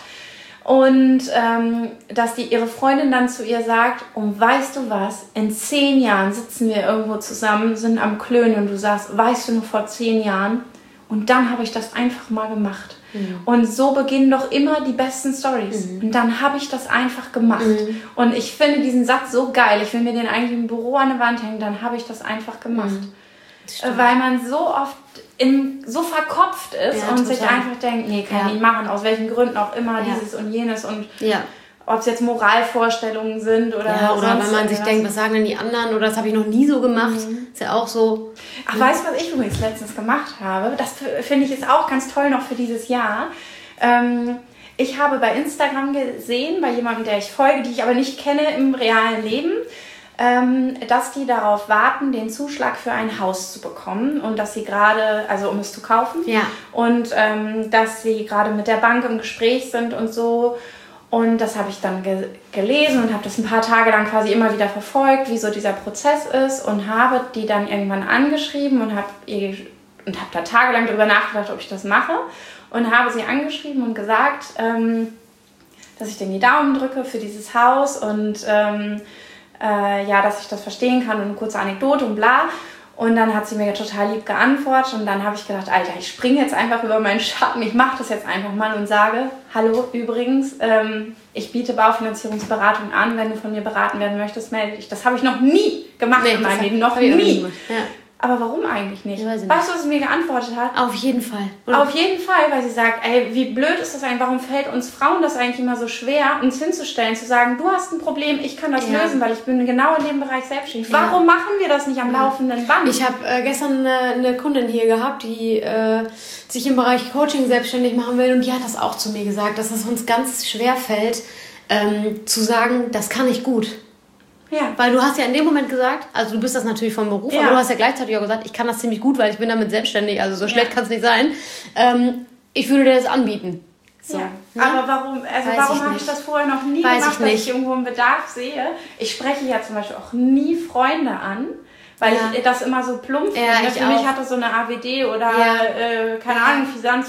Und ähm, dass die ihre Freundin dann zu ihr sagt, und weißt du was, in zehn Jahren sitzen wir irgendwo zusammen, sind am Klönen und du sagst, weißt du noch vor zehn Jahren? Und dann habe ich das einfach mal gemacht. Mhm. Und so beginnen doch immer die besten Storys. Mhm. Und dann habe ich das einfach gemacht. Mhm. Und ich finde diesen Satz so geil. Ich will mir den eigentlich im Büro an der Wand hängen, dann habe ich das einfach gemacht. Mhm. Weil man so oft in, so verkopft ist ja, und total. Sich einfach denkt, nee, kann ich ja. nicht machen, aus welchen Gründen auch immer, ja. dieses und jenes und ja. ob es jetzt Moralvorstellungen sind oder ja, oder wenn man sich denkt, was sagen denn die anderen oder das habe ich noch nie so gemacht, mhm. ist ja auch so. Ach, mhm. weißt du, was ich übrigens letztens gemacht habe? Das finde ich ist auch ganz toll noch für dieses Jahr. Ähm, ich habe bei Instagram gesehen, bei jemandem, der ich folge, die ich aber nicht kenne im realen Leben, dass die darauf warten, den Zuschlag für ein Haus zu bekommen und dass sie gerade, also um es zu kaufen, ja. und ähm, dass sie gerade mit der Bank im Gespräch sind und so. Und das habe ich dann ge- gelesen und habe das ein paar Tage lang quasi immer wieder verfolgt, wie so dieser Prozess ist und habe die dann irgendwann angeschrieben und habe und habe da tagelang darüber nachgedacht, ob ich das mache und habe sie angeschrieben und gesagt, ähm, dass ich denen die Daumen drücke für dieses Haus und ähm, Äh, ja, dass ich das verstehen kann und eine kurze Anekdote und bla. Und dann hat sie mir total lieb geantwortet und dann habe ich gedacht, Alter, ich springe jetzt einfach über meinen Schatten, ich mache das jetzt einfach mal und sage, hallo, übrigens, ähm, ich biete Baufinanzierungsberatung an, wenn du von mir beraten werden möchtest, melde dich. Das habe ich noch nie gemacht nee, in meinem Leben, noch nie. Ja. Aber warum eigentlich nicht? Weißt nicht. du, was sie mir geantwortet hat? Auf jeden Fall. Oder? Auf jeden Fall, weil sie sagt, ey, wie blöd ist das eigentlich, warum fällt uns Frauen das eigentlich immer so schwer, uns hinzustellen, zu sagen, du hast ein Problem, ich kann das ja. lösen, weil ich bin genau in dem Bereich selbstständig. Ja. Warum machen wir das nicht am ja. laufenden Band? Ich habe äh, gestern eine, eine Kundin hier gehabt, die äh, sich im Bereich Coaching selbstständig machen will und die hat das auch zu mir gesagt, dass es uns ganz schwer fällt, ähm, zu sagen, das kann ich gut. Ja. Weil du hast ja in dem Moment gesagt, also du bist das natürlich vom Beruf, ja. aber du hast ja gleichzeitig auch gesagt, ich kann das ziemlich gut, weil ich bin damit selbstständig, also so schlecht ja. kann es nicht sein. Ähm, ich würde dir das anbieten. So. Ja. Ja? Aber warum, also warum habe ich das vorher noch nie Weiß gemacht, ich nicht. dass ich irgendwo einen Bedarf sehe? Ich spreche ja zum Beispiel auch nie Freunde an, weil ja. ich das immer so plump finde. Ja, Für mich hat das so eine A W D oder, ja. äh, keine Ahnung,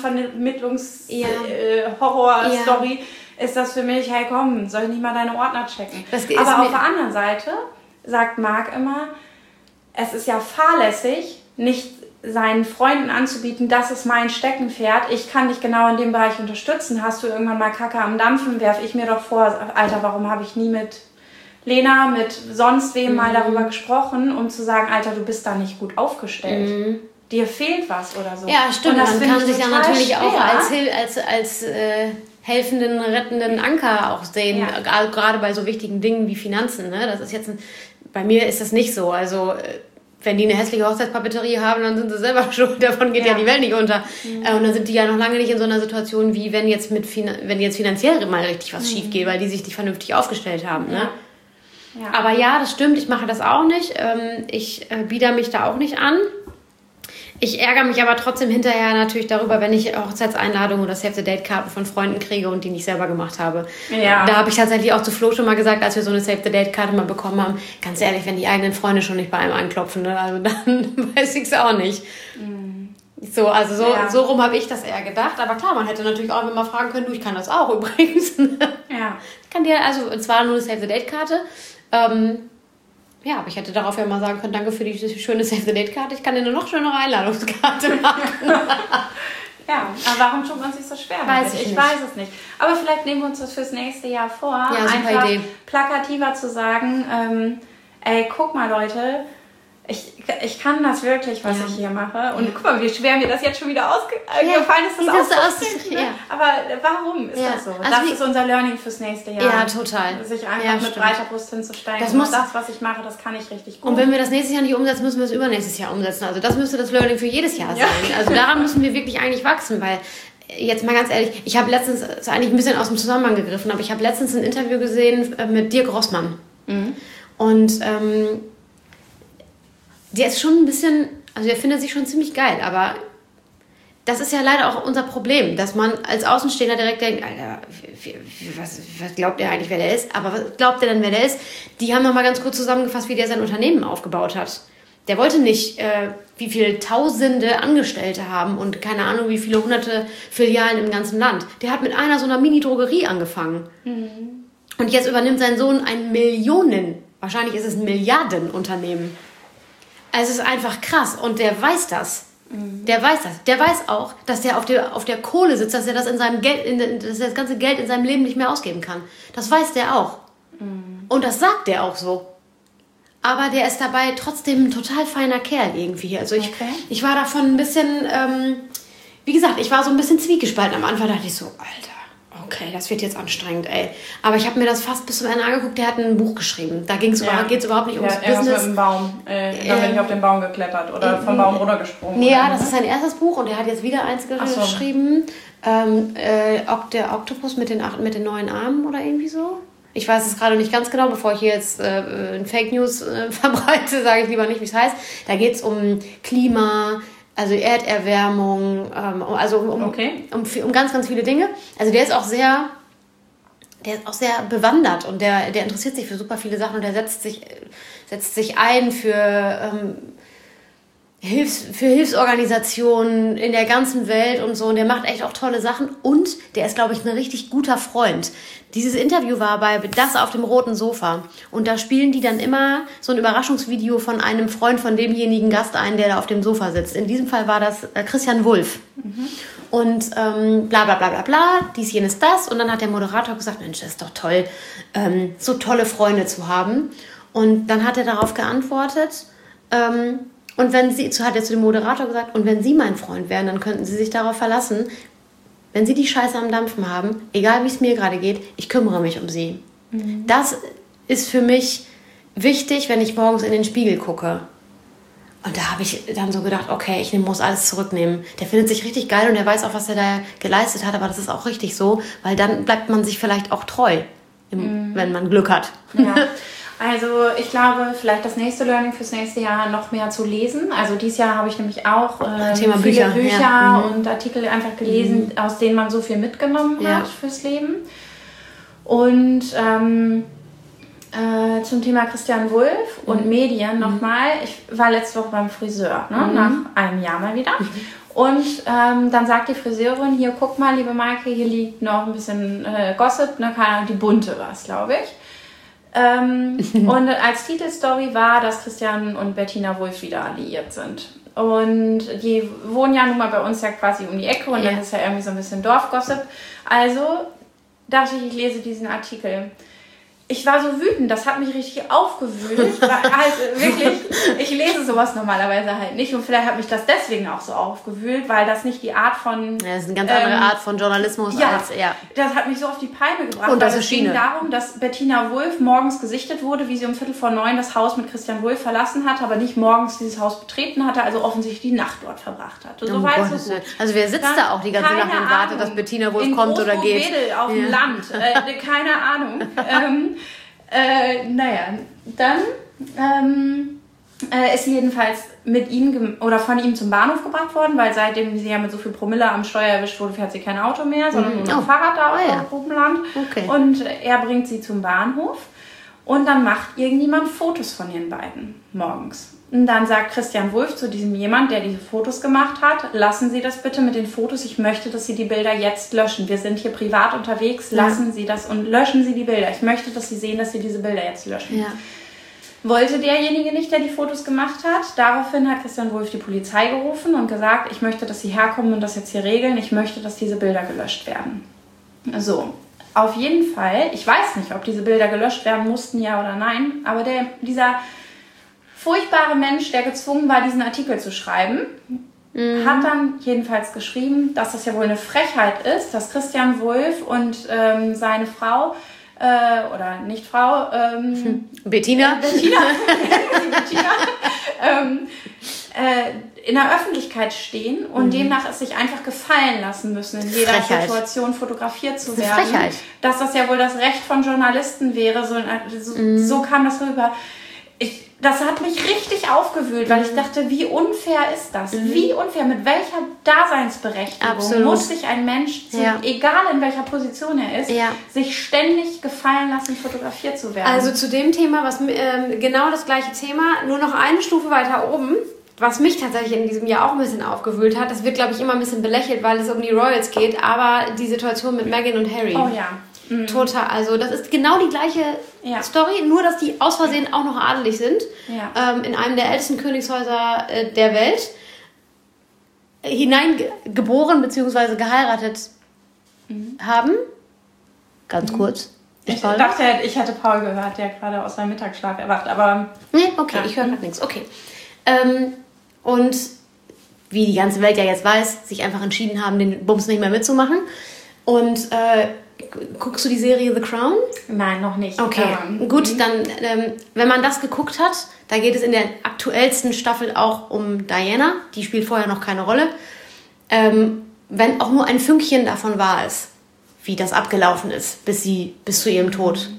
Finanzvermittlungs-Horror-Story. Ja. Ist das für mich, hey komm, soll ich nicht mal deine Ordner checken? Aber auf der anderen Seite sagt Marc immer, es ist ja fahrlässig, nicht seinen Freunden anzubieten, das ist mein Steckenpferd, ich kann dich genau in dem Bereich unterstützen. Hast du irgendwann mal Kacke am Dampfen, werfe ich mir doch vor, Alter, warum habe ich nie mit Lena, mit sonst wem mhm. mal darüber gesprochen, um zu sagen, Alter, du bist da nicht gut aufgestellt. Mhm. Dir fehlt was oder so. Ja, stimmt. Und das man kann sich ja natürlich schwer. auch als, als, als äh, helfenden, rettenden Anker auch sehen, ja. gerade bei so wichtigen Dingen wie Finanzen. Ne? Das ist jetzt ein, bei mir ist das nicht so. Also wenn die eine hässliche Hochzeitspapeterie haben, dann sind sie selber schuld, davon geht ja, ja die Welt nicht unter. Mhm. Äh, und dann sind die ja noch lange nicht in so einer Situation, wie wenn jetzt mit wenn jetzt finanziell mal richtig was mhm. schief geht, weil die sich nicht vernünftig aufgestellt haben. Ne? Ja. Ja. Aber ja, das stimmt, ich mache das auch nicht. Ähm, ich äh, bieder mich da auch nicht an. Ich ärgere mich aber trotzdem hinterher natürlich darüber, wenn ich Hochzeitseinladungen oder Save-the-Date-Karten von Freunden kriege und die nicht selber gemacht habe. Ja. Da habe ich tatsächlich auch zu Flo schon mal gesagt, als wir so eine Save-the-Date-Karte mal bekommen haben, ganz ehrlich, wenn die eigenen Freunde schon nicht bei einem anklopfen, ne, also dann weiß ich es auch nicht. Mhm. So, also so, ja. so rum habe ich das eher gedacht. Aber klar, man hätte natürlich auch immer fragen können, du, ich kann das auch übrigens. Ja. Ich kann dir, also es war nur eine Save-the-Date-Karte, ähm, ja, aber ich hätte darauf ja mal sagen können, danke für die schöne Save-the-Date-Karte, ich kann dir eine noch schönere Einladungskarte machen. Ja, aber warum tut man sich so schwer? Weiß ich ich nicht. weiß es nicht. Aber vielleicht nehmen wir uns das fürs nächste Jahr vor, ja, einfach Idee. plakativer zu sagen, ähm, ey, guck mal Leute, ich, ich kann das wirklich, was ja. ich hier mache. Und ja. guck mal, wie schwer mir das jetzt schon wieder ausgefallen ja. ist, das auszusprechen. Ja. Aber warum ist ja. das so? Also das ist unser Learning fürs nächste Jahr. Ja, total. Sich einfach ja, mit stimmt. breiter Brust hinzusteigen. Das, muss, das, was ich mache, das kann ich richtig gut. Und wenn wir das nächstes Jahr nicht umsetzen, müssen wir es übernächstes Jahr umsetzen. Also das müsste das Learning für jedes Jahr sein. Ja. Also daran müssen wir wirklich eigentlich wachsen, weil jetzt mal ganz ehrlich, ich habe letztens, das ist eigentlich ein bisschen aus dem Zusammenhang gegriffen, aber ich habe letztens ein Interview gesehen mit Dirk Rossmann. Mhm. Und ähm, der ist schon ein bisschen, also der findet sich schon ziemlich geil, aber das ist ja leider auch unser Problem, dass man als Außenstehender direkt denkt, Alter, was, was glaubt er eigentlich, wer der ist? Aber was glaubt er denn, wer der ist? Die haben nochmal ganz kurz zusammengefasst, wie der sein Unternehmen aufgebaut hat. Der wollte nicht, äh, wie viele tausende Angestellte haben und keine Ahnung, wie viele hunderte Filialen im ganzen Land. Der hat mit einer so einer Mini-Drogerie angefangen. Mhm. Und jetzt übernimmt sein Sohn ein Millionen, wahrscheinlich ist es ein Milliardenunternehmen. Also es ist einfach krass und der weiß das. Mhm. Der weiß das. Der weiß auch, dass der auf der, auf der Kohle sitzt, dass er das in seinem Geld, in, dass er das ganze Geld in seinem Leben nicht mehr ausgeben kann. Das weiß der auch. Mhm. Und das sagt der auch so. Aber der ist dabei trotzdem ein total feiner Kerl irgendwie. Also ich, okay. ich war davon ein bisschen, ähm, wie gesagt, ich war so ein bisschen zwiegespalten. Am Anfang dachte ich so, Alter. Okay, das wird jetzt anstrengend, ey. Aber ich habe mir das fast bis zum Ende angeguckt. Der hat ein Buch geschrieben. Da geht's ja. geht es überhaupt nicht ums ja, Business. Mit dem Baum. Äh, dann bin ähm, ich auf den Baum geklettert oder äh, vom Baum runtergesprungen. Nee, ja, das ist sein erstes Buch und er hat jetzt wieder eins so. geschrieben. Ähm, äh, der Oktopus mit den, mit den neuen Armen oder irgendwie so. Ich weiß es gerade nicht ganz genau, bevor ich hier jetzt äh, Fake News äh, verbreite, sage ich lieber nicht, wie es heißt. Da geht es um Klima, also Erderwärmung, ähm, also um, okay. um, um, um ganz, ganz viele Dinge. Also der ist auch sehr, der ist auch sehr bewandert und der, der interessiert sich für super viele Sachen und der setzt sich, setzt sich ein für, ähm, Hilfs-, für Hilfsorganisationen in der ganzen Welt und so. Und der macht echt auch tolle Sachen und der ist, glaube ich, ein richtig guter Freund. Dieses Interview war bei Das auf dem roten Sofa. Und da spielen die dann immer so ein Überraschungsvideo von einem Freund von demjenigen Gast ein, der da auf dem Sofa sitzt. In diesem Fall war das äh, Christian Wulff. Mhm. Und ähm, bla bla bla bla bla, dies, jenes, das. Und dann hat der Moderator gesagt, Mensch, das ist doch toll, ähm, so tolle Freunde zu haben. Und dann hat er darauf geantwortet, ähm, und wenn Sie, hat er zu dem Moderator gesagt, und wenn Sie mein Freund wären, dann könnten Sie sich darauf verlassen, wenn Sie die Scheiße am Dampfen haben, egal wie es mir gerade geht, ich kümmere mich um Sie. Mhm. Das ist für mich wichtig, wenn ich morgens in den Spiegel gucke. Und da habe ich dann so gedacht, okay, ich muss alles zurücknehmen. Der findet sich richtig geil und der weiß auch, was er da geleistet hat, aber das ist auch richtig so, weil dann bleibt man sich vielleicht auch treu, im, mhm. wenn man Glück hat. Ja. Also ich glaube, vielleicht das nächste Learning fürs nächste Jahr noch mehr zu lesen. Also dieses Jahr habe ich nämlich auch ähm, Thema viele Bücher, Bücher ja. und Artikel einfach gelesen, mhm. aus denen man so viel mitgenommen hat ja. fürs Leben. Und ähm, äh, zum Thema Christian Wulff und mhm. Medien nochmal. Ich war letzte Woche beim Friseur, ne? mhm. nach einem Jahr mal wieder. Mhm. Und ähm, dann sagt die Friseurin, hier guck mal, liebe Maike, hier liegt noch ein bisschen äh, Gossip, ne? Keine Ahnung, die bunte war es, glaube ich. Ähm, und als Titelstory war, dass Christian und Bettina Wulff wieder alliiert sind. Und die wohnen ja nun mal bei uns ja quasi um die Ecke und yeah. das ist ja irgendwie so ein bisschen Dorfgossip. Also dachte ich, ich lese diesen Artikel. ich war so wütend, das hat mich richtig aufgewühlt. Also wirklich, ich lese sowas normalerweise halt nicht und vielleicht hat mich das deswegen auch so aufgewühlt, weil das nicht die Art von... Ja, das ist eine ganz andere ähm, Art von Journalismus ja, als... Ja, das hat mich so auf die Palme gebracht. Und das weil ist es ging Schiene. darum, dass Bettina Wulff morgens gesichtet wurde, wie sie um Viertel vor neun das Haus mit Christian Wulff verlassen hat, aber nicht morgens dieses Haus betreten hatte, also offensichtlich die Nacht dort verbracht hat. So oh weit, Gott, so gut. Also wer sitzt Dann, da auch die ganze Nacht und wartet, dass Bettina Wulff kommt oder geht? In auf dem ja. Land, äh, keine Ahnung. ähm, Äh, naja, dann ähm, äh, ist sie jedenfalls mit ihm oder von ihm zum Bahnhof gebracht worden, weil seitdem sie ja mit so viel Promille am Steuer erwischt wurde, fährt sie kein Auto mehr, sondern nur noch oh. Fahrrad da oh, ja. auf Grubenland. Okay. Und er bringt sie zum Bahnhof und dann macht irgendjemand Fotos von den beiden morgens. Und dann sagt Christian Wulff zu diesem jemand, der diese Fotos gemacht hat, lassen Sie das bitte mit den Fotos, ich möchte, dass Sie die Bilder jetzt löschen. Wir sind hier privat unterwegs, lassen ja. Sie das und löschen Sie die Bilder. Ich möchte, dass Sie sehen, dass Sie diese Bilder jetzt löschen. Ja. Wollte derjenige nicht, der die Fotos gemacht hat. Daraufhin hat Christian Wulff die Polizei gerufen und gesagt, ich möchte, dass Sie herkommen und das jetzt hier regeln. Ich möchte, dass diese Bilder gelöscht werden. So, auf jeden Fall, ich weiß nicht, ob diese Bilder gelöscht werden mussten, ja oder nein, aber der, dieser... furchtbare Mensch, der gezwungen war, diesen Artikel zu schreiben, mhm. hat dann jedenfalls geschrieben, dass das ja wohl eine Frechheit ist, dass Christian Wulff und ähm, seine Frau, äh, oder nicht Frau, ähm, Bettina, äh, Bettina, Bettina ähm, äh, in der Öffentlichkeit stehen und mhm. demnach es sich einfach gefallen lassen müssen, in jeder Frechheit. Situation fotografiert zu das werden. Frechheit. Dass das ja wohl das Recht von Journalisten wäre, so, so, mhm. so kam das rüber. Ich, das hat mich richtig aufgewühlt, weil ich dachte, wie unfair ist das? Mhm. Wie unfair, mit welcher Daseinsberechtigung Absolut. muss sich ein Mensch, ja. egal in welcher Position er ist, ja. sich ständig gefallen lassen, fotografiert zu werden? Also zu dem Thema, was ähm, genau das gleiche Thema, nur noch eine Stufe weiter oben, was mich tatsächlich in diesem Jahr auch ein bisschen aufgewühlt hat. Das wird, glaube ich, immer ein bisschen belächelt, weil es um die Royals geht, aber die Situation mit Meghan und Harry. Oh ja. Mhm. Total. Also das ist genau die gleiche ja. Story, nur dass die aus Versehen auch noch adelig sind. Ja. Ähm, in einem der ältesten Königshäuser äh, der Welt hineingeboren bzw. geheiratet mhm. haben. Ganz mhm. kurz. Ich, ich dachte, ich hätte Paul gehört, der gerade aus seinem Mittagsschlaf erwacht, aber... Nee, okay, ja. ich höre gerade nichts. Okay. Ähm, und wie die ganze Welt ja jetzt weiß, sich einfach entschieden haben, den Bums nicht mehr mitzumachen. Und äh, guckst du die Serie The Crown? Nein, noch nicht. Okay, ähm, gut, dann, ähm, wenn man das geguckt hat, da geht es in der aktuellsten Staffel auch um Diana. Die spielt vorher noch keine Rolle. Ähm, wenn auch nur ein Fünkchen davon wahr ist, wie das abgelaufen ist, bis sie, bis zu ihrem Tod.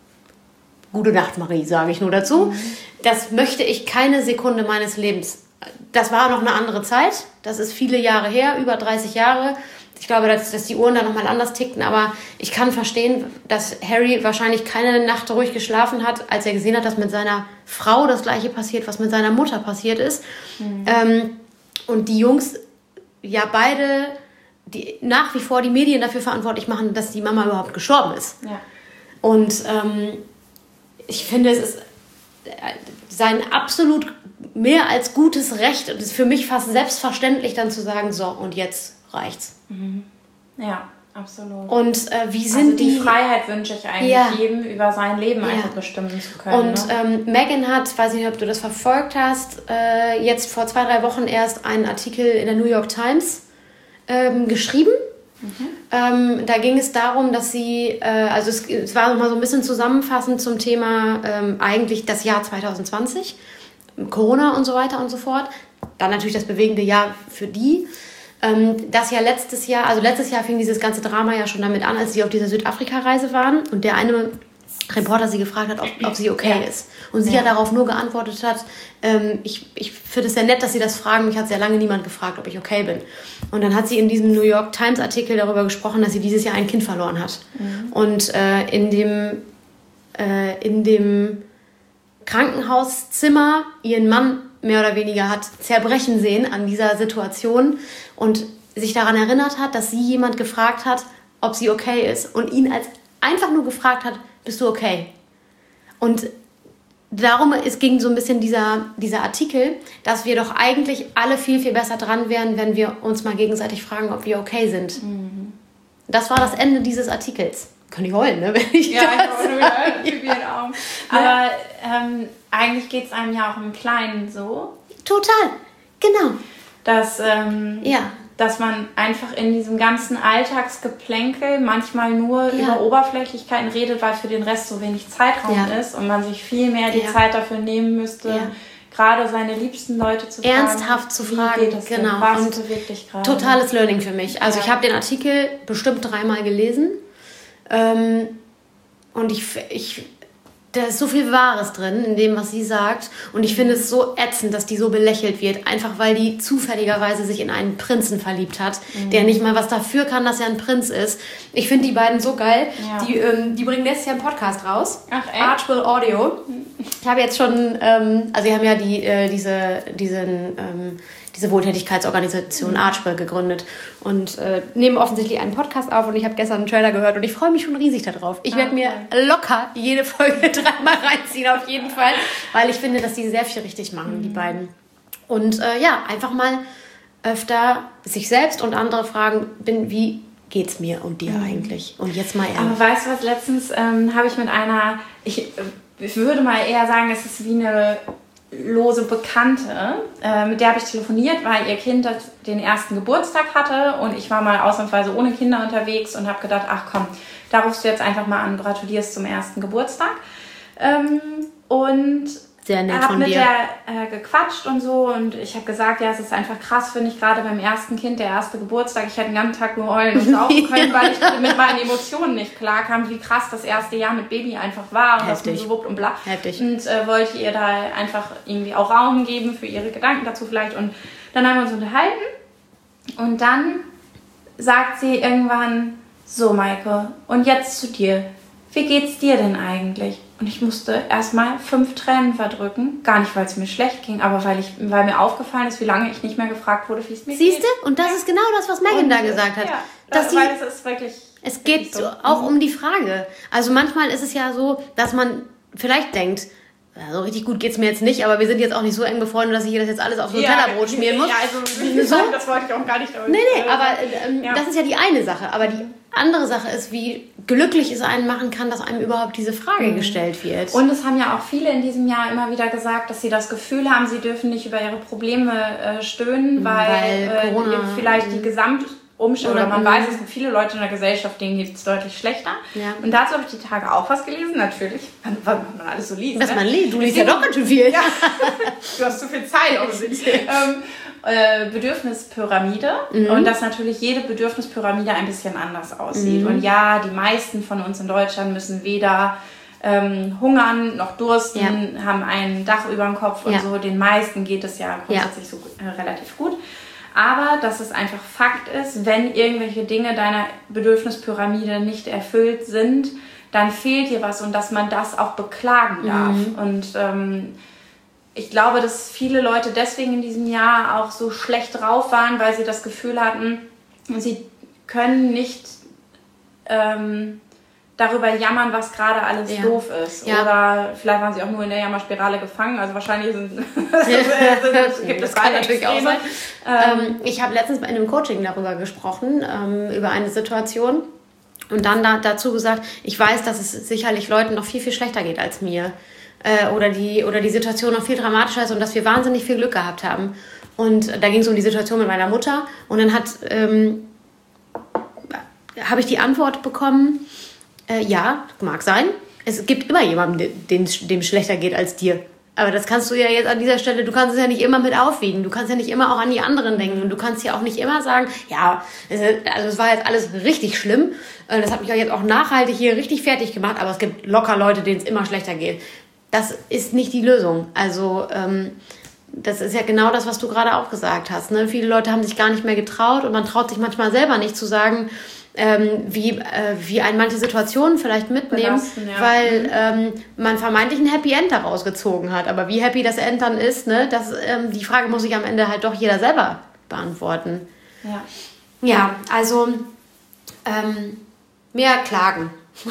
Gute Nacht, Marie, sage ich nur dazu. Mhm. Das möchte ich keine Sekunde meines Lebens. Das war noch eine andere Zeit. Das ist viele Jahre her, über dreißig Jahre. Ich glaube, dass, dass die Uhren da nochmal anders tickten, aber ich kann verstehen, dass Harry wahrscheinlich keine Nacht ruhig geschlafen hat, als er gesehen hat, dass mit seiner Frau das Gleiche passiert, was mit seiner Mutter passiert ist. Mhm. Ähm, und die Jungs, ja beide, die nach wie vor die Medien dafür verantwortlich machen, dass die Mama überhaupt gestorben ist. Ja. Und ähm, ich finde, es ist sein absolut mehr als gutes Recht und es ist für mich fast selbstverständlich, dann zu sagen, so, und jetzt reicht's. Mhm. Ja, absolut. Und äh, wie sind also die... die... Freiheit wünsche ich eigentlich ja. jedem, über sein Leben ja. einfach bestimmen zu können. Und ne? ähm, Meghan hat, weiß nicht, ob du das verfolgt hast, äh, jetzt vor zwei, drei Wochen erst einen Artikel in der New York Times ähm, geschrieben. Mhm. Ähm, da ging es darum, dass sie, äh, also es, es war nochmal so ein bisschen zusammenfassend zum Thema ähm, eigentlich das Jahr zwanzig zwanzig, Corona und so weiter und so fort. Dann natürlich das bewegende Jahr für die. Ähm, das ja letztes Jahr, also letztes Jahr fing dieses ganze Drama ja schon damit an, als sie auf dieser Südafrika-Reise waren und der eine Reporter sie gefragt hat, ob, ob sie okay ja. ist. Und sie ja. ja darauf nur geantwortet hat, ähm, ich, ich finde es sehr nett, dass sie das fragen, mich hat sehr lange niemand gefragt, ob ich okay bin. Und dann hat sie in diesem New York Times Artikel darüber gesprochen, dass sie dieses Jahr ein Kind verloren hat. Mhm. Und äh, in dem, äh, in dem Krankenhauszimmer ihren Mann mehr oder weniger hat zerbrechen sehen an dieser Situation und sich daran erinnert hat, dass sie jemand gefragt hat, ob sie okay ist und ihn als einfach nur gefragt hat, bist du okay? Und darum, es ging so ein bisschen dieser, dieser Artikel, dass wir doch eigentlich alle viel, viel besser dran wären, wenn wir uns mal gegenseitig fragen, ob wir okay sind. Mhm. Das war das Ende dieses Artikels. kann ich heulen, ne? Wenn ich ja, das ich heulen, Pipi in den Augen. Aber ähm, eigentlich geht es einem ja auch im Kleinen so. Total, genau. Dass, ähm, ja. dass man einfach in diesem ganzen Alltagsgeplänkel manchmal nur ja. über Oberflächlichkeiten redet, weil für den Rest so wenig Zeitraum ja. ist und man sich viel mehr die ja. Zeit dafür nehmen müsste, ja. gerade seine liebsten Leute zu fragen. Ernsthaft zu fragen, genau. Was und wirklich gerade? Totales Learning für mich. Also ja. ich habe den Artikel bestimmt dreimal gelesen ähm, und ich, ich da ist so viel Wahres drin in dem, was sie sagt. Und ich finde es so ätzend, dass die so belächelt wird. Einfach weil die zufälligerweise sich in einen Prinzen verliebt hat, mhm. der nicht mal was dafür kann, dass er ein Prinz ist. Ich finde die beiden so geil. Ja. Die, ähm, die bringen nächstes Jahr einen Podcast raus. Ach, echt? Archwell Audio. Ich habe jetzt schon, ähm, also sie haben ja die, äh, diese, diesen, ähm, diese Wohltätigkeitsorganisation mhm. Archwell gegründet und äh, nehmen offensichtlich einen Podcast auf und ich habe gestern einen Trailer gehört und ich freue mich schon riesig darauf. Ich werde mir locker jede Folge dreimal reinziehen, auf jeden Fall, weil ich finde, dass die sehr viel richtig machen, mhm. die beiden. Und äh, ja, einfach mal öfter sich selbst und andere fragen, bin, wie geht's mir und dir mhm. eigentlich? Und jetzt mal ehrlich. Aber weißt du was, letztens ähm, habe ich mit einer, ich, ich würde mal eher sagen, es ist wie eine lose Bekannte, äh, mit der habe ich telefoniert, weil ihr Kind den ersten Geburtstag hatte und ich war mal ausnahmsweise ohne Kinder unterwegs und habe gedacht, ach komm, da rufst du jetzt einfach mal an, gratulierst zum ersten Geburtstag. Ähm, und sehr nett habe von mit dir. der äh, gequatscht und so und ich habe gesagt, ja, es ist einfach krass, finde ich, gerade beim ersten Kind, der erste Geburtstag, ich hätte den ganzen Tag nur heulen und saufen können, weil ich mit meinen Emotionen nicht klarkam, wie krass das erste Jahr mit Baby einfach war und Heftig. das so wuppt und bla. Heftig. Und äh, wollte ihr da einfach irgendwie auch Raum geben für ihre Gedanken dazu vielleicht und dann haben wir uns unterhalten und dann sagt sie irgendwann, so Maike, und jetzt zu dir, wie geht's dir denn eigentlich? Und ich musste erstmal fünf Tränen verdrücken. Gar nicht, weil es mir schlecht ging, aber weil, ich, weil mir aufgefallen ist, wie lange ich nicht mehr gefragt wurde, wie es mir Siehst geht. Siehst du? Und das ja. ist genau das, was Megan da gesagt hat. Ja, dass das, die, weil es ist wirklich... Es geht so. auch um die Frage. Also manchmal ist es ja so, dass man vielleicht denkt, so also richtig gut geht's mir jetzt nicht, aber wir sind jetzt auch nicht so eng befreundet, dass ich das jetzt alles auf so ein ja, Tellerbrot schmieren muss. Ja, also so? Das wollte ich auch gar nicht. Nee, nee, aber ähm, ja. das ist ja die eine Sache. Aber die andere Sache ist, wie glücklich es einen machen kann, dass einem überhaupt diese Frage mhm. gestellt wird. Und es haben ja auch viele in diesem Jahr immer wieder gesagt, dass sie das Gefühl haben, sie dürfen nicht über ihre Probleme äh, stöhnen, weil, weil äh, Corona, vielleicht die Gesamt... Umstände, oder man weiß, es gibt viele Leute in der Gesellschaft, denen geht es deutlich schlechter. Ja. Und dazu habe ich die Tage auch was gelesen, natürlich, weil man alles so liest. Was ne? man liest, du liest ja doch ganz schön viel. Ja. Du hast zu viel Zeit offensichtlich. ähm, äh, Bedürfnispyramide mhm. und dass natürlich jede Bedürfnispyramide ein bisschen anders aussieht. Mhm. Und ja, die meisten von uns in Deutschland müssen weder ähm, hungern noch dursten, ja. haben ein Dach über dem Kopf und ja. so. Den meisten geht es ja grundsätzlich ja. so äh, relativ gut. Aber dass es einfach Fakt ist, wenn irgendwelche Dinge deiner Bedürfnispyramide nicht erfüllt sind, dann fehlt dir was und dass man das auch beklagen darf. Mhm. Und ähm, ich glaube, dass viele Leute deswegen in diesem Jahr auch so schlecht drauf waren, weil sie das Gefühl hatten, sie können nicht ähm, darüber jammern, was gerade alles ja. doof ist. Ja. Oder vielleicht waren sie auch nur in der Jammerspirale gefangen. Also wahrscheinlich sind, sind, gibt es beide natürlich auch sein. Ähm, ich habe letztens bei einem Coaching darüber gesprochen, ähm, über eine Situation. Und dann da, dazu gesagt, ich weiß, dass es sicherlich Leuten noch viel, viel schlechter geht als mir. Äh, oder, die, oder die Situation noch viel dramatischer ist und dass wir wahnsinnig viel Glück gehabt haben. Und da ging es um die Situation mit meiner Mutter. Und dann hat ähm, habe ich die Antwort bekommen, Äh, ja, mag sein. Es gibt immer jemanden, dem es schlechter geht als dir. Aber das kannst du ja jetzt an dieser Stelle, du kannst es ja nicht immer mit aufwiegen. Du kannst ja nicht immer auch an die anderen denken. Und du kannst ja auch nicht immer sagen, ja, also es war jetzt alles richtig schlimm. Das hat mich auch jetzt auch nachhaltig hier richtig fertig gemacht. Aber es gibt locker Leute, denen es immer schlechter geht. Das ist nicht die Lösung. Also ähm, das ist ja genau das, was du gerade auch gesagt hast. Ne? Viele Leute haben sich gar nicht mehr getraut. Und man traut sich manchmal selber nicht zu sagen, Ähm, wie, äh, wie einen manche Situationen vielleicht mitnehmen, ja. weil ähm, man vermeintlich ein Happy End daraus gezogen hat. Aber wie happy das End dann ist, ne, das, ähm, die Frage muss sich am Ende halt doch jeder selber beantworten. Ja, ja also ähm, mehr klagen.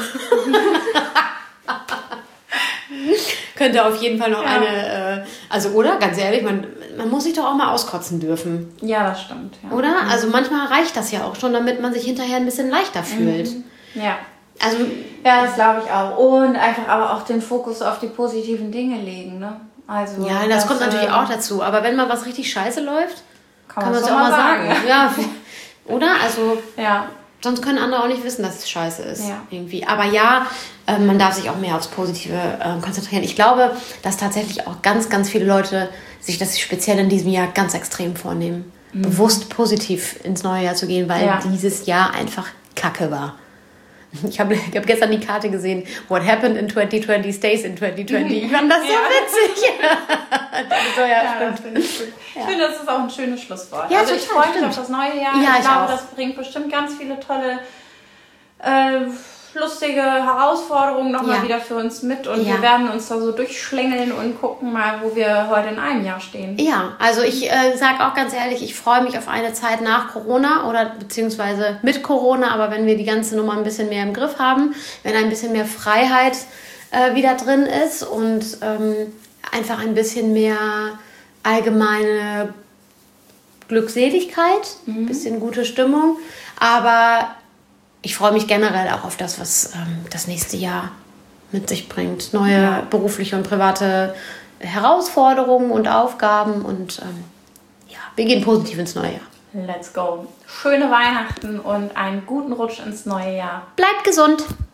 Könnte auf jeden Fall noch ja. eine, äh, also oder, ganz ehrlich, man, man muss sich doch auch mal auskotzen dürfen. Ja, das stimmt. Ja. Oder? Also manchmal reicht das ja auch schon, damit man sich hinterher ein bisschen leichter fühlt. Mhm. Ja. Also, ja, das glaube ich auch. Und einfach aber auch den Fokus auf die positiven Dinge legen, ne? Also, ja, das, das kommt natürlich äh, auch dazu. Aber wenn mal was richtig scheiße läuft, kann man es auch mal sagen. sagen. Ja, oder? Also, ja. Sonst können andere auch nicht wissen, dass es scheiße ist. Ja. Irgendwie. Aber ja, äh, man darf sich auch mehr aufs Positive äh, konzentrieren. Ich glaube, dass tatsächlich auch ganz, ganz viele Leute sich das speziell in diesem Jahr ganz extrem vornehmen. Mhm. Bewusst positiv ins neue Jahr zu gehen, weil ja. dieses Jahr einfach Kacke war. Ich habe ich hab gestern die Karte gesehen, What happened in twenty twenty stays in twenty twenty. Ich fand das so ja. witzig. so, ja, ja, das finde ich gut. Ja. Ich finde, das ist auch ein schönes Schlusswort. Ja, also total, ich freue mich stimmt. auf das neue Jahr. Ja, ich, ich glaube, auch. das bringt bestimmt ganz viele tolle, äh, lustige Herausforderungen nochmal ja. wieder für uns mit. Und ja. wir werden uns da so durchschlängeln und gucken mal, wo wir heute in einem Jahr stehen. Ja, also ich äh, sage auch ganz ehrlich, ich freue mich auf eine Zeit nach Corona oder beziehungsweise mit Corona, aber wenn wir die ganze Nummer ein bisschen mehr im Griff haben, wenn ein bisschen mehr Freiheit äh, wieder drin ist und ähm, einfach ein bisschen mehr allgemeine Glückseligkeit, ein mhm. bisschen gute Stimmung, aber ich freue mich generell auch auf das, was ähm, das nächste Jahr mit sich bringt. Neue ja. berufliche und private Herausforderungen und Aufgaben und ähm, ja, wir gehen positiv ins neue Jahr. Let's go. Schöne Weihnachten und einen guten Rutsch ins neue Jahr. Bleibt gesund!